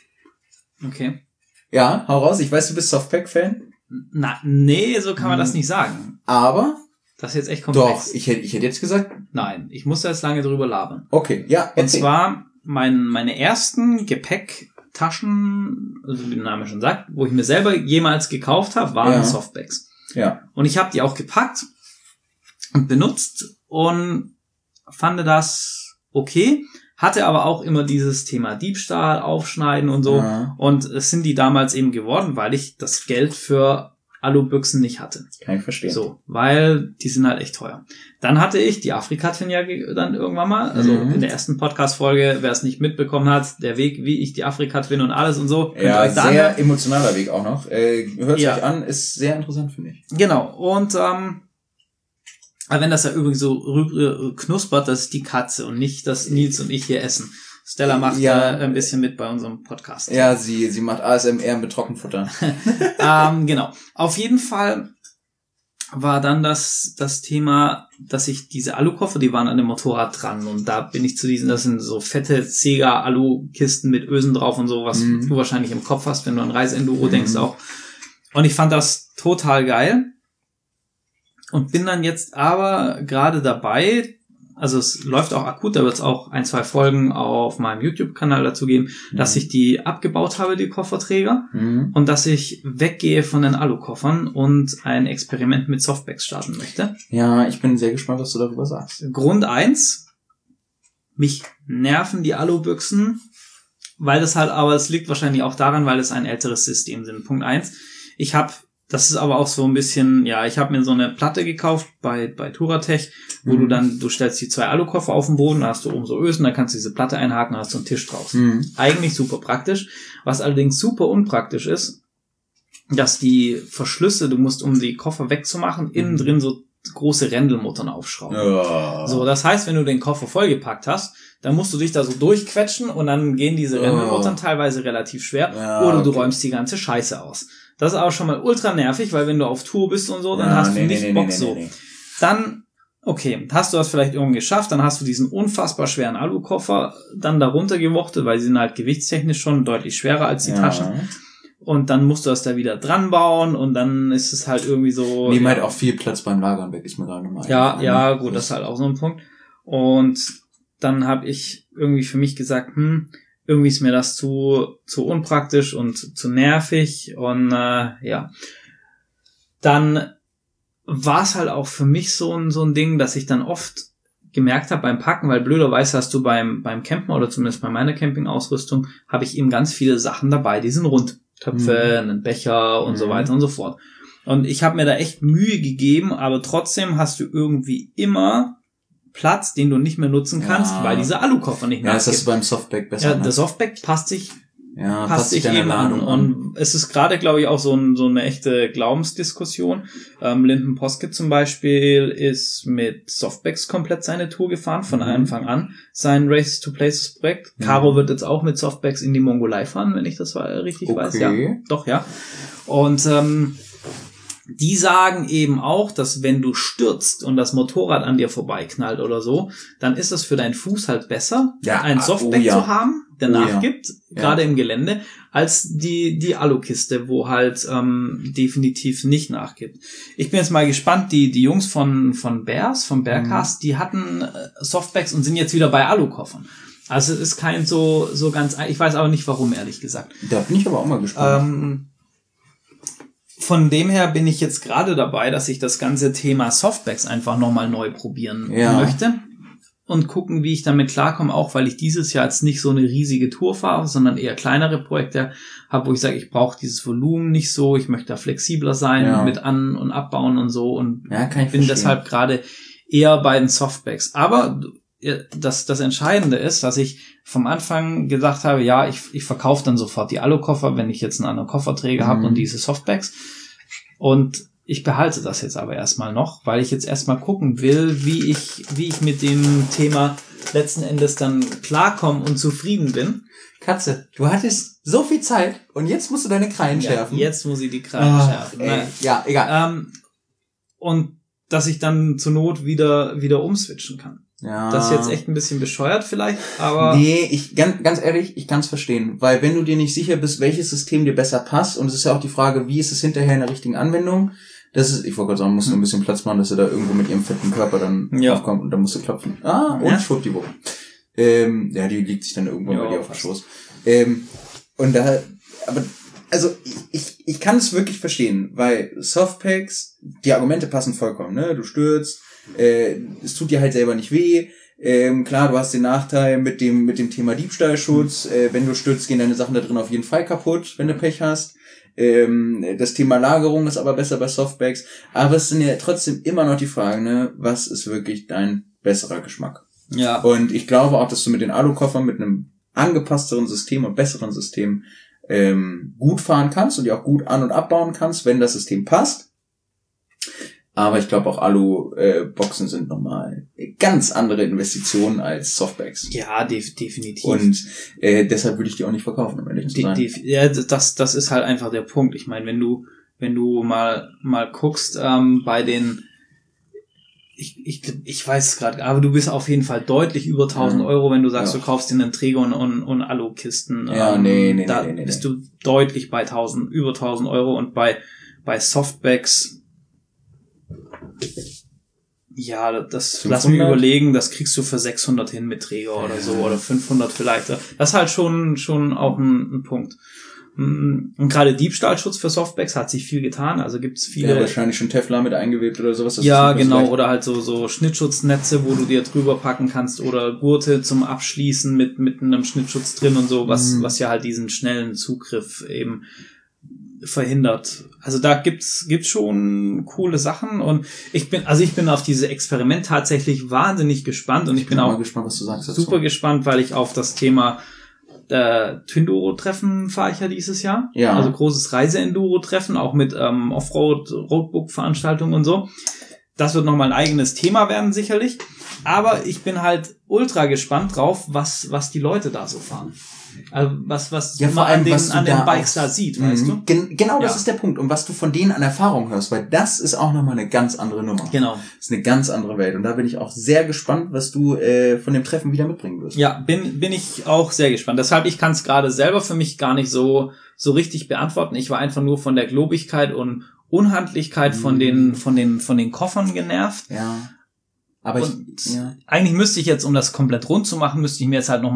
Okay. Ja, hau raus. Ich weiß, du bist Softpack-Fan. Na, nee, so kann man das nicht sagen. Aber... Das ist jetzt echt komplex. Doch, ich hätte ich hätte jetzt gesagt... Nein, ich muss jetzt lange drüber labern. Okay, ja. Und zwar, mein, meine ersten Gepäcktaschen, also wie der Name schon sagt, wo ich mir selber jemals gekauft habe, waren ja. Softbags. Ja. Und ich habe die auch gepackt und benutzt und fand das okay, hatte aber auch immer dieses Thema Diebstahl, Aufschneiden und so. Ja. Und es sind die damals eben geworden, weil ich das Geld für Alubüchsen nicht hatte. Kann ich verstehen. So, weil die sind halt echt teuer. Dann hatte ich die Afrika-Twin ja dann irgendwann mal, also mhm. in der ersten Podcast-Folge, wer es nicht mitbekommen hat, der Weg, wie ich die Afrika-Twin und alles und so. Ja, sehr dann, emotionaler Weg auch noch. Äh, hört ja. euch an, ist sehr interessant, finde ich. Genau, und ähm, wenn das ja übrigens so knuspert, das ist die Katze und nicht, dass Nils und ich hier essen. Stella macht ja äh, ein bisschen mit bei unserem Podcast. Ja, sie sie macht A S M R mit Trockenfutter. ähm, genau. Auf jeden Fall war dann das das Thema, dass ich diese Alukoffer, die waren an dem Motorrad dran und da bin ich zu diesen, das sind so fette Sega-Alu-Kisten mit Ösen drauf und so, was mhm. du wahrscheinlich im Kopf hast, wenn du an Reiseenduro mhm. denkst auch. Und ich fand das total geil und bin dann jetzt aber gerade dabei, also es läuft auch akut, da wird es auch ein, zwei Folgen auf meinem YouTube-Kanal dazu geben, mhm. dass ich die abgebaut habe, die Kofferträger, mhm. und dass ich weggehe von den Alukoffern und ein Experiment mit Softbags starten möchte. Ja, ich bin sehr gespannt, was du darüber sagst. Grund eins, mich nerven die Alubüchsen, weil das halt, aber es liegt wahrscheinlich auch daran, weil es ein älteres System sind. Punkt eins, ich habe Das ist aber auch so ein bisschen, ja, ich habe mir so eine Platte gekauft bei bei Touratech, wo mhm. du dann, du stellst die zwei Alukoffer auf den Boden, da hast du oben so Ösen, da kannst du diese Platte einhaken, da hast du einen Tisch draus. Mhm. Eigentlich super praktisch. Was allerdings super unpraktisch ist, dass die Verschlüsse, du musst, um die Koffer wegzumachen, mhm. innen drin so große Rändelmuttern aufschrauben. Ja. So, das heißt, wenn du den Koffer vollgepackt hast, dann musst du dich da so durchquetschen und dann gehen diese Rändelmuttern oh. teilweise relativ schwer, ja, oder du okay. räumst die ganze Scheiße aus. Das ist aber schon mal ultra nervig, weil wenn du auf Tour bist und so, dann ja, hast nee, du nicht nee, Bock nee, so. Nee, nee. Dann, okay, hast du das vielleicht irgendwie geschafft, dann hast du diesen unfassbar schweren Alukoffer dann darunter gewuchtet, weil sie sind halt gewichtstechnisch schon deutlich schwerer als die ja. Taschen. Und dann musst du das da wieder dran bauen und dann ist es halt irgendwie so... Nehmen ja, halt auch viel Platz beim Lagern weg, ist mir gerade nochmal Ja, ja, gut, das ist halt auch so ein Punkt. Und dann habe ich irgendwie für mich gesagt, hm, irgendwie ist mir das zu zu unpraktisch und zu nervig und äh, ja. Dann war es halt auch für mich so ein so ein Ding, dass ich dann oft gemerkt habe beim Packen, weil blöderweise hast du beim beim Campen oder zumindest bei meiner Campingausrüstung habe ich eben ganz viele Sachen dabei, die sind rund. Töpfe, mhm. einen Becher und mhm. so weiter und so fort. Und ich habe mir da echt Mühe gegeben, aber trotzdem hast du irgendwie immer Platz, den du nicht mehr nutzen kannst, ja. weil dieser Alukoffer nicht mehr Ja, das ist beim Softpack besser. Ja, ne? der Softpack passt sich Ja, passt sich eben an. Und es ist gerade, glaube ich, auch so, ein, so eine echte Glaubensdiskussion. Ähm, Linden Poskett zum Beispiel ist mit Softbacks komplett seine Tour gefahren, von mhm. Anfang an. Sein Races to Places Projekt. Mhm. Caro wird jetzt auch mit Softbacks in die Mongolei fahren, wenn ich das richtig okay. weiß. Ja, doch, ja. Und ähm, die sagen eben auch, dass wenn du stürzt und das Motorrad an dir vorbeiknallt oder so, dann ist es für deinen Fuß halt besser, ja, ein Softback oh ja. zu haben, der oh nachgibt, ja. gerade ja. im Gelände, als die die Alukiste, wo halt ähm, definitiv nicht nachgibt. Ich bin jetzt mal gespannt, die die Jungs von von Bears, von Bearcast, mhm. die hatten äh, Softbacks und sind jetzt wieder bei Alukoffern. Also es ist kein so so ganz, ich weiß aber nicht warum, ehrlich gesagt. Da bin ich aber auch mal gespannt. Ähm, Von dem her bin ich jetzt gerade dabei, dass ich das ganze Thema Softbacks einfach nochmal neu probieren ja. möchte und gucken, wie ich damit klarkomme, auch weil ich dieses Jahr jetzt nicht so eine riesige Tour fahre, sondern eher kleinere Projekte habe, wo ich sage, ich brauche dieses Volumen nicht so, ich möchte da flexibler sein ja. mit An- und Abbauen und so und ja, kann ich bin verstehen. deshalb gerade eher bei den Softbacks. Aber das, das Entscheidende ist, dass ich vom Anfang gesagt habe, ja, ich, ich verkaufe dann sofort die Alukoffer, wenn ich jetzt einen anderen Kofferträger mhm. habe und diese Softbacks. Und ich behalte das jetzt aber erstmal noch, weil ich jetzt erstmal gucken will, wie ich, wie ich mit dem Thema letzten Endes dann klarkomme und zufrieden bin. Katze, du hattest so viel Zeit und jetzt musst du deine Krallen ja, schärfen. Jetzt muss ich die Krallen oh, schärfen. Ey. Ja, egal. Ähm, und dass ich dann zur Not wieder, wieder umswitchen kann. Ja. Das ist jetzt echt ein bisschen bescheuert vielleicht, aber... Nee, ich, ganz, ganz ehrlich, ich kann es verstehen. Weil wenn du dir nicht sicher bist, welches System dir besser passt, und es ist ja auch die Frage, wie ist es hinterher in der richtigen Anwendung, das ist, ich wollte gerade sagen, musst du ein bisschen Platz machen, dass er da irgendwo mit ihrem fetten Körper dann ja. aufkommt und dann musst du klopfen. Ah, und ja. schwuppdiwupp. Ähm, ja, die liegt sich dann irgendwo ja, bei dir auf dem Schoß. Ähm, und da, aber, also, ich, ich, ich kann es wirklich verstehen, weil Softpacks, die Argumente passen vollkommen, ne? Du stürzt, Äh, es tut dir halt selber nicht weh. Ähm, klar, du hast den Nachteil mit dem mit dem Thema Diebstahlschutz. Äh, wenn du stürzt, gehen deine Sachen da drin auf jeden Fall kaputt, wenn du Pech hast. Ähm, das Thema Lagerung ist aber besser bei Softbacks. Aber es sind ja trotzdem immer noch die Fragen, ne? Was ist wirklich dein besserer Geschmack? Ja. Und ich glaube auch, dass du mit den Alukoffern mit einem angepassteren System und besseren System ähm, gut fahren kannst und die auch gut an- und abbauen kannst, wenn das System passt. Aber ich glaube auch Alu-Boxen äh, sind nochmal ganz andere Investitionen als Softbacks. Ja, def- definitiv. Und äh, deshalb würde ich die auch nicht verkaufen, um ehrlich zu sein. De- de- ja, das das ist halt einfach der Punkt. Ich meine, wenn du wenn du mal mal guckst ähm, bei den ich ich ich weiß es gerade, aber du bist auf jeden Fall deutlich über tausend ja. Euro, wenn du sagst, ja. du kaufst dir einen Träger und und, und Alu-Kisten. Ja, ähm, nee, nee, da nee, nee, bist nee. du deutlich bei tausend über tausend Euro und bei bei Softbacks ja, das fünfhundert? Lass mich überlegen, das kriegst du für sechshundert hin mit Träger oder so, oder fünfhundert vielleicht. Das ist halt schon schon auch ein, ein Punkt. Und gerade Diebstahlschutz für Softbacks hat sich viel getan, also gibt's viele... Ja, wahrscheinlich schon Teflon mit eingewebt oder sowas. Das ja, genau, leicht. Oder halt so so Schnittschutznetze, wo du dir drüber packen kannst, oder Gurte zum Abschließen mit mit einem Schnittschutz drin und so, was mhm. was ja halt diesen schnellen Zugriff eben verhindert. Also da gibt's gibt's schon coole Sachen und ich bin also ich bin auf diese Experiment tatsächlich wahnsinnig gespannt und ich, ich bin, bin auch gespannt, was du sagst super dazu. gespannt, weil ich auf das Thema äh, Twinduro-Treffen fahre ich ja dieses Jahr. Ja. Also großes Reise-Enduro-Treffen, auch mit ähm, Offroad-Roadbook-Veranstaltungen und so. Das wird nochmal ein eigenes Thema werden, sicherlich. Aber ich bin halt ultra gespannt drauf, was was die Leute da so fahren. Also was was ja, man vor allem, an den, was du an den da Bikes da sieht, mh, weißt du? Gen- genau, das ja. ist der Punkt. Und was du von denen an Erfahrung hörst, weil das ist auch nochmal eine ganz andere Nummer. Genau. Das ist eine ganz andere Welt. Und da bin ich auch sehr gespannt, was du äh, von dem Treffen wieder mitbringen wirst. Ja, bin bin ich auch sehr gespannt. Deshalb, ich kann es gerade selber für mich gar nicht so so richtig beantworten. Ich war einfach nur von der Globigkeit und Unhandlichkeit mhm. von den von den von den Koffern genervt. Ja. Aber und ich, ja. eigentlich müsste ich jetzt, um das komplett rund zu machen, müsste ich mir jetzt halt nochmal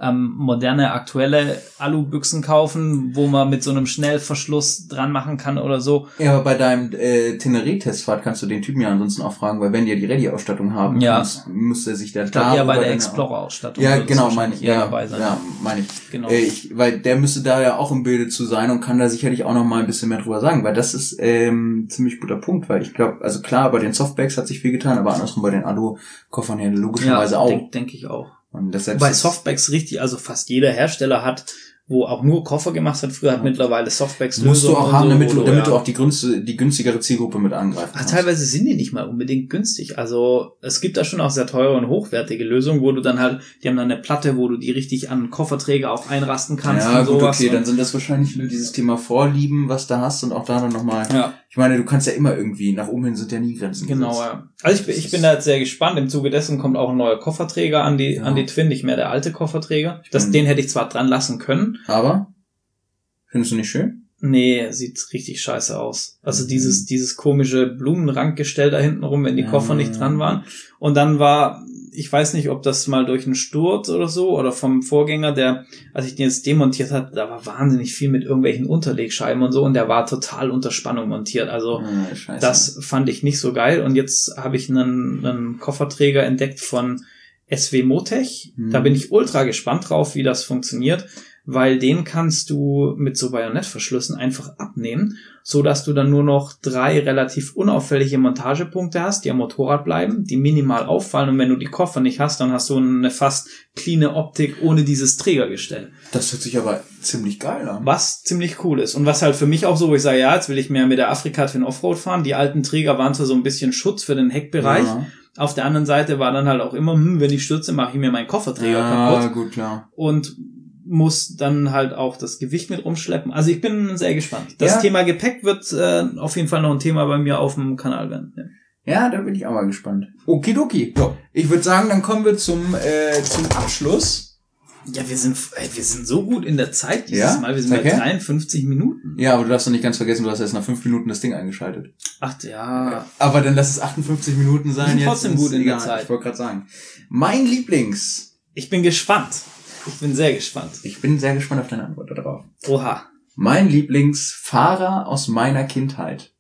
ähm, moderne, aktuelle Alubüchsen kaufen, wo man mit so einem Schnellverschluss dran machen kann oder so. Ja, aber bei deinem äh, Teneré-Testfahrt kannst du den Typen ja ansonsten auch fragen, weil wenn die ja die Ready-Ausstattung haben, ja. kannst, müsste er sich da ich glaub, ja bei der Explorer-Ausstattung. Ja, genau, meine ich. Ja, dabei sein. ja, meine ich. Genau. Äh, ich. Weil der müsste da ja auch im Bilde zu sein und kann da sicherlich auch noch mal ein bisschen mehr drüber sagen, weil das ist ähm, ziemlich guter Punkt, weil ich glaube, also klar, bei den Softbags hat sich viel getan, aber andersrum bei den Alu-Koffern ja logischerweise ja, auch. Denke denk ich auch. Und deshalb bei Softbags richtig, also fast jeder Hersteller hat, wo auch nur Koffer gemacht hat, früher hat ja. mittlerweile Softbags musst du auch haben, so, damit du, damit ja. du auch die günstige, die günstigere Zielgruppe mit angreifen kannst. Teilweise sind die nicht mal unbedingt günstig. Also es gibt da schon auch sehr teure und hochwertige Lösungen, wo du dann halt, die haben dann eine Platte, wo du die richtig an Kofferträger auch einrasten kannst. Ja, und gut, sowas. okay, dann sind das wahrscheinlich nur dieses Thema Vorlieben, was du hast und auch da dann nochmal. Ja. Ich meine, du kannst ja immer irgendwie, nach oben hin sind ja nie Grenzen. Genau, ja. Also ich bin, ich bin da jetzt sehr gespannt. Im Zuge dessen kommt auch ein neuer Kofferträger an die, ja. an die Twin, nicht mehr der alte Kofferträger. Das, den hätte ich zwar dran lassen können. Aber? Findest du nicht schön? Nee, sieht richtig scheiße aus. Also mhm. dieses, dieses komische Blumenrankgestell da hinten rum, wenn die Koffer ja. nicht dran waren. Und dann war, ich weiß nicht, ob das mal durch einen Sturz oder so oder vom Vorgänger, der, als ich den jetzt demontiert hatte, da war wahnsinnig viel mit irgendwelchen Unterlegscheiben und so und der war total unter Spannung montiert. Also ja, das fand ich nicht so geil. Und jetzt habe ich einen, einen Kofferträger entdeckt von S W Motech. Mhm. Da bin ich ultra gespannt drauf, wie das funktioniert, weil den kannst du mit so Bajonettverschlüssen einfach abnehmen, so dass du dann nur noch drei relativ unauffällige Montagepunkte hast, die am Motorrad bleiben, die minimal auffallen, und wenn du die Koffer nicht hast, dann hast du eine fast cleane Optik ohne dieses Trägergestell. Das hört sich aber ziemlich geil an. Was ziemlich cool ist und was halt für mich auch so, wo ich sage, ja, jetzt will ich mehr mit der Afrika Twin Offroad fahren. Die alten Träger waren zwar so ein bisschen Schutz für den Heckbereich, ja. Auf der anderen Seite war dann halt auch immer, hm, wenn ich stürze, mache ich mir meinen Kofferträger ja, kaputt. Ja, gut, klar. Und muss dann halt auch das Gewicht mit rumschleppen. Also ich bin sehr gespannt. Das ja. Thema Gepäck wird äh, auf jeden Fall noch ein Thema bei mir auf dem Kanal werden. Ja, ja, da bin ich auch mal gespannt. Okidoki. So, ich würde sagen, dann kommen wir zum äh, zum Abschluss. Ja, wir sind ey, wir sind so gut in der Zeit dieses ja? Mal. Wir sind okay. bei dreiundfünfzig Minuten. Ja, aber du darfst doch nicht ganz vergessen, du hast erst nach fünf Minuten das Ding eingeschaltet. Ach ja. Aber dann lass es achtundfünfzig Minuten sein. Wir sind trotzdem gut in egal. der Zeit. Ich wollte gerade sagen. Mein Lieblings. Ich bin gespannt. Ich bin sehr gespannt. Ich bin sehr gespannt auf deine Antwort darauf. Oha. Mein Lieblingsfahrer aus meiner Kindheit.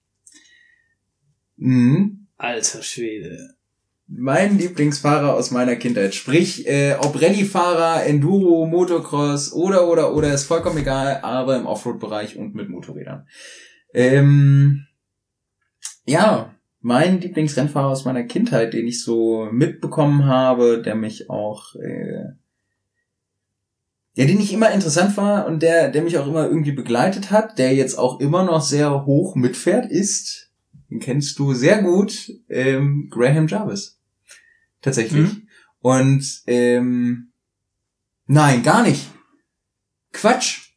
Mhm. Alter Schwede. Mein Lieblingsfahrer aus meiner Kindheit. Sprich, äh, ob Rallye-Fahrer, Enduro, Motocross oder, oder, oder, ist vollkommen egal, aber im Offroad-Bereich und mit Motorrädern. Ähm, ja, mein Lieblingsrennfahrer aus meiner Kindheit, den ich so mitbekommen habe, der mich auch, äh, ja, den ich immer interessant war und der, der mich auch immer irgendwie begleitet hat, der jetzt auch immer noch sehr hoch mitfährt, ist, den kennst du sehr gut, ähm, Graham Jarvis. Tatsächlich. Mhm. Und, ähm, nein, gar nicht. Quatsch.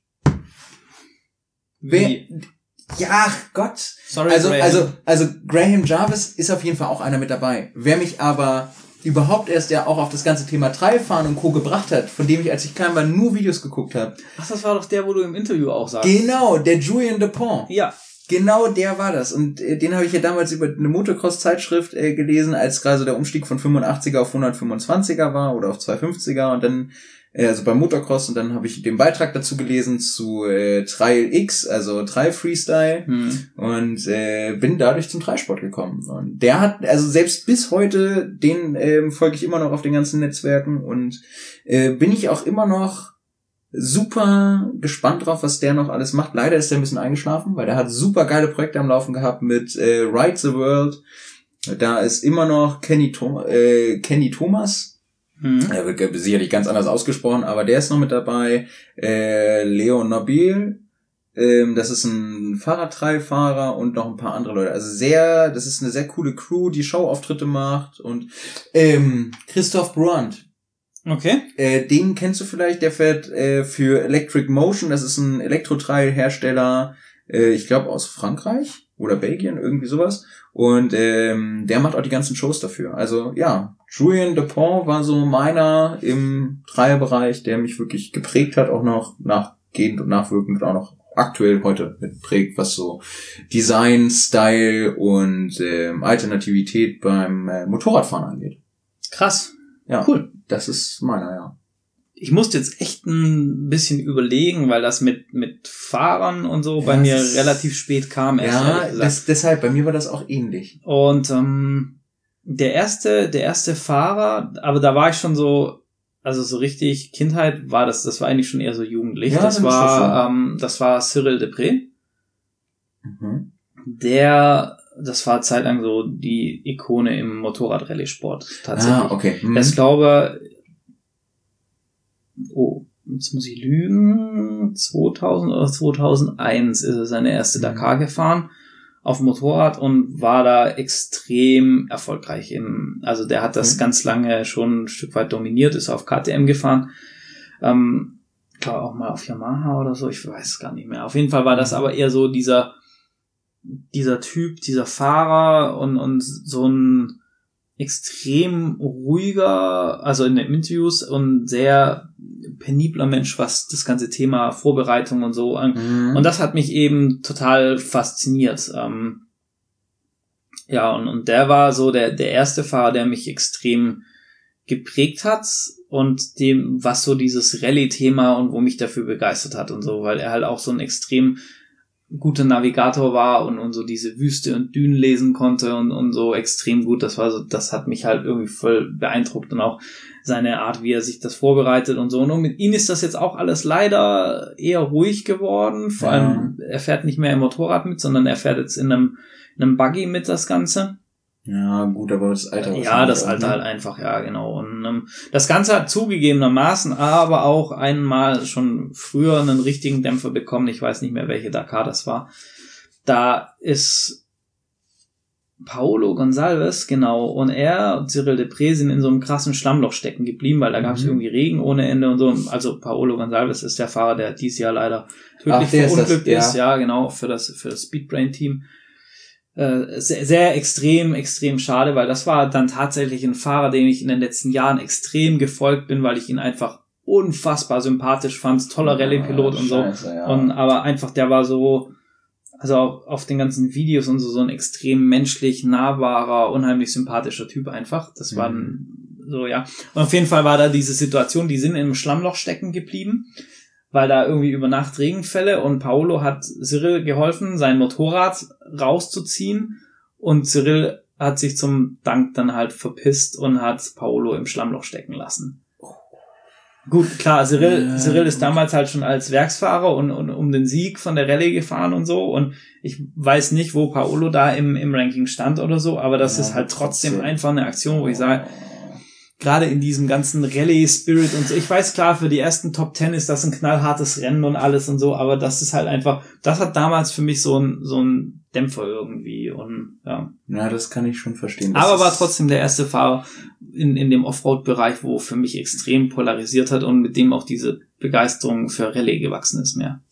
Wer, ja, Gott. Sorry, also, Graham. also, also, Graham Jarvis ist auf jeden Fall auch einer mit dabei. Wer mich aber überhaupt erst ja auch auf das ganze Thema Trailfahren und Co. gebracht hat, von dem ich, als ich klein war, nur Videos geguckt habe. Ach, das war doch der, wo du im Interview auch sagst. Genau, der Julien Dupont. Ja. Genau, der war das. Und äh, den habe ich ja damals über eine Motocross-Zeitschrift äh, gelesen, als gerade so der Umstieg von fünfundachtziger auf hundertfünfundzwanziger war oder auf zweihundertfünfziger und dann, äh, also beim Motocross, und dann habe ich den Beitrag dazu gelesen zu äh, Trail X, also Trail Freestyle, hm. und äh, bin dadurch zum Trailsport gekommen. Und der hat, also selbst bis heute, den äh, folge ich immer noch auf den ganzen Netzwerken und äh, bin ich auch immer noch super gespannt drauf, was der noch alles macht. Leider ist der ein bisschen eingeschlafen, weil der hat super geile Projekte am Laufen gehabt mit äh, Ride the World. Da ist immer noch Kenny, Thom- äh, Kenny Thomas. Mhm. Er wird sicherlich ganz anders ausgesprochen, aber der ist noch mit dabei. Äh, Leon Nabil. Ähm, das ist ein Fahrradtrailfahrer und noch ein paar andere Leute. Also sehr, das ist eine sehr coole Crew, die Showauftritte macht. Und ähm, Christoph Bruant. Okay. Äh, den kennst du vielleicht, der fährt äh, für Electric Motion, das ist ein Elektrotrail-Hersteller, äh, ich glaube aus Frankreich oder Belgien, irgendwie sowas. Und ähm, der macht auch die ganzen Shows dafür. Also ja, Julien Dupont war so meiner im Trailbereich, der mich wirklich geprägt hat, auch noch nachgehend und nachwirkend, auch noch aktuell heute mitprägt, was so Design, Style und ähm, Alternativität beim äh, Motorradfahren angeht. Krass. Ja, cool. Das ist meiner, ja. ich musste jetzt echt ein bisschen überlegen, weil das mit mit Fahrern und so ja, bei mir relativ spät kam. Erst, ja, das, deshalb, bei mir war das auch ähnlich. Und ähm, der erste, der erste Fahrer, aber da war ich schon so, also so richtig Kindheit war das, das war eigentlich schon eher so jugendlich. Ja, das war, ähm, das war Cyril Depré. Mhm. Der, das war zeitlang so die Ikone im Motorrad-Rallye-Sport tatsächlich. Ah, okay. Mhm. Ich glaube, oh, jetzt muss ich lügen, zweitausend oder zweitausendeins ist er seine erste mhm. Dakar gefahren auf dem Motorrad und war da extrem erfolgreich. Im, also der hat das mhm. ganz lange schon ein Stück weit dominiert, ist auf K T M gefahren. Ähm, ich glaube auch mal auf Yamaha oder so, ich weiß es gar nicht mehr. Auf jeden Fall war das aber eher so dieser dieser Typ, dieser Fahrer und, und so ein extrem ruhiger, also in den Interviews und sehr penibler Mensch, was das ganze Thema Vorbereitung und so an. Mhm. Und das hat mich eben total fasziniert. Ähm, ja, und, und der war so der, der erste Fahrer, der mich extrem geprägt hat und dem, was so dieses Rallye-Thema und wo mich dafür begeistert hat und so, weil er halt auch so ein extrem guter Navigator war und, und so diese Wüste und Dünen lesen konnte und, und so extrem gut. Das war so, das hat mich halt irgendwie voll beeindruckt und auch seine Art, wie er sich das vorbereitet und so. Und mit ihm ist das jetzt auch alles leider eher ruhig geworden. Vor ja. allem, er fährt nicht mehr im Motorrad mit, sondern er fährt jetzt in einem, in einem Buggy mit das Ganze. Ja, gut, aber das Alter. Ja, das Alter halt einfach, ja, genau. Und ähm, das Ganze hat zugegebenermaßen aber auch einmal schon früher einen richtigen Dämpfer bekommen. Ich weiß nicht mehr, welche Dakar das war. Da ist Paulo Gonçalves, genau, und er und Cyril Depré sind in so einem krassen Schlammloch stecken geblieben, weil da gab es mhm. irgendwie Regen ohne Ende und so. Also Paulo Gonçalves ist der Fahrer, der dieses Jahr leider tödlich verunglückt ist, ist. Ja. ja, genau, für das, für das Speedbrain-Team. Sehr, sehr extrem, extrem schade, weil das war dann tatsächlich ein Fahrer, dem ich in den letzten Jahren extrem gefolgt bin, weil ich ihn einfach unfassbar sympathisch fand, toller Rallye-Pilot ja, und so. Scheiße, ja. Und aber einfach, der war so, also auf, auf den ganzen Videos und so, so ein extrem menschlich, nahbarer, unheimlich sympathischer Typ einfach. Das mhm. war ein, so, ja. Und auf jeden Fall war da diese Situation, die sind im Schlammloch stecken geblieben, weil da irgendwie über Nacht Regenfälle und Paolo hat Cyril geholfen, sein Motorrad rauszuziehen und Cyril hat sich zum Dank dann halt verpisst und hat Paolo im Schlammloch stecken lassen. Gut, klar, Cyril, ja, Cyril ist damals halt schon als Werksfahrer und, und um den Sieg von der Rallye gefahren und so und ich weiß nicht, wo Paolo da im, im Ranking stand oder so, aber das ja, ist halt trotzdem, trotzdem einfach eine Aktion, wo ich sage, gerade in diesem ganzen Rallye-Spirit und so. Ich weiß, klar, für die ersten Top Ten ist das ein knallhartes Rennen und alles und so, aber das ist halt einfach, das hat damals für mich so ein, so ein Dämpfer irgendwie und, ja. Ja, das kann ich schon verstehen. Das aber war trotzdem der erste Fahrer in, in dem Offroad-Bereich, wo für mich extrem polarisiert hat und mit dem auch diese Begeisterung für Rallye gewachsen ist mehr.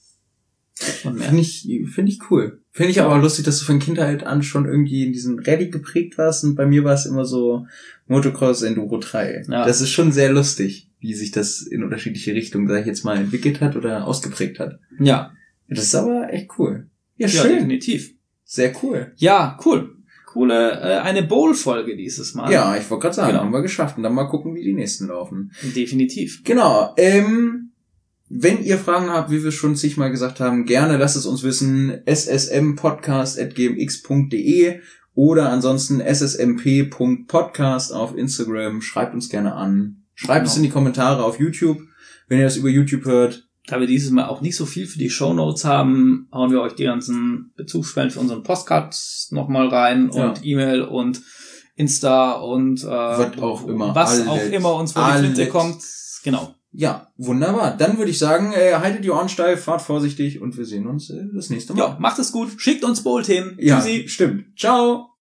Finde ich, finde ich cool. Finde ich aber ja. lustig, dass du von Kindheit an schon irgendwie in diesem Rallye geprägt warst und bei mir war es immer so Motocross Enduro drei. Ja. Das ist schon sehr lustig, wie sich das in unterschiedliche Richtungen, sag ich jetzt mal, entwickelt hat oder ausgeprägt hat. Ja. Das ist aber echt cool. Ja, ja schön. Definitiv. Sehr cool. Ja, cool. Coole, äh, eine Bowl-Folge dieses Mal. Ja, ich wollte gerade sagen, genau. haben wir geschafft und dann mal gucken, wie die nächsten laufen. Definitiv. Genau, ähm, wenn ihr Fragen habt, wie wir schon zigmal gesagt haben, gerne lasst es uns wissen, s s m podcast at g m x punkt d e oder ansonsten s s m p punkt podcast auf Instagram. Schreibt uns gerne an. Schreibt genau. es in die Kommentare auf YouTube, wenn ihr das über YouTube hört. Da wir dieses Mal auch nicht so viel für die Shownotes haben, hauen wir euch die ganzen Bezugsquellen für unseren Postcards nochmal rein ja. und E-Mail und Insta und äh, was auch immer, was alles, auch immer uns vor die Flinte kommt. Genau. Ja, wunderbar. Dann würde ich sagen, äh, haltet die Ohren steif, fahrt vorsichtig und wir sehen uns äh, das nächste Mal. Ja, macht es gut. Schickt uns Bowl-Themen. Ja, Tschüssi. Stimmt. Ciao.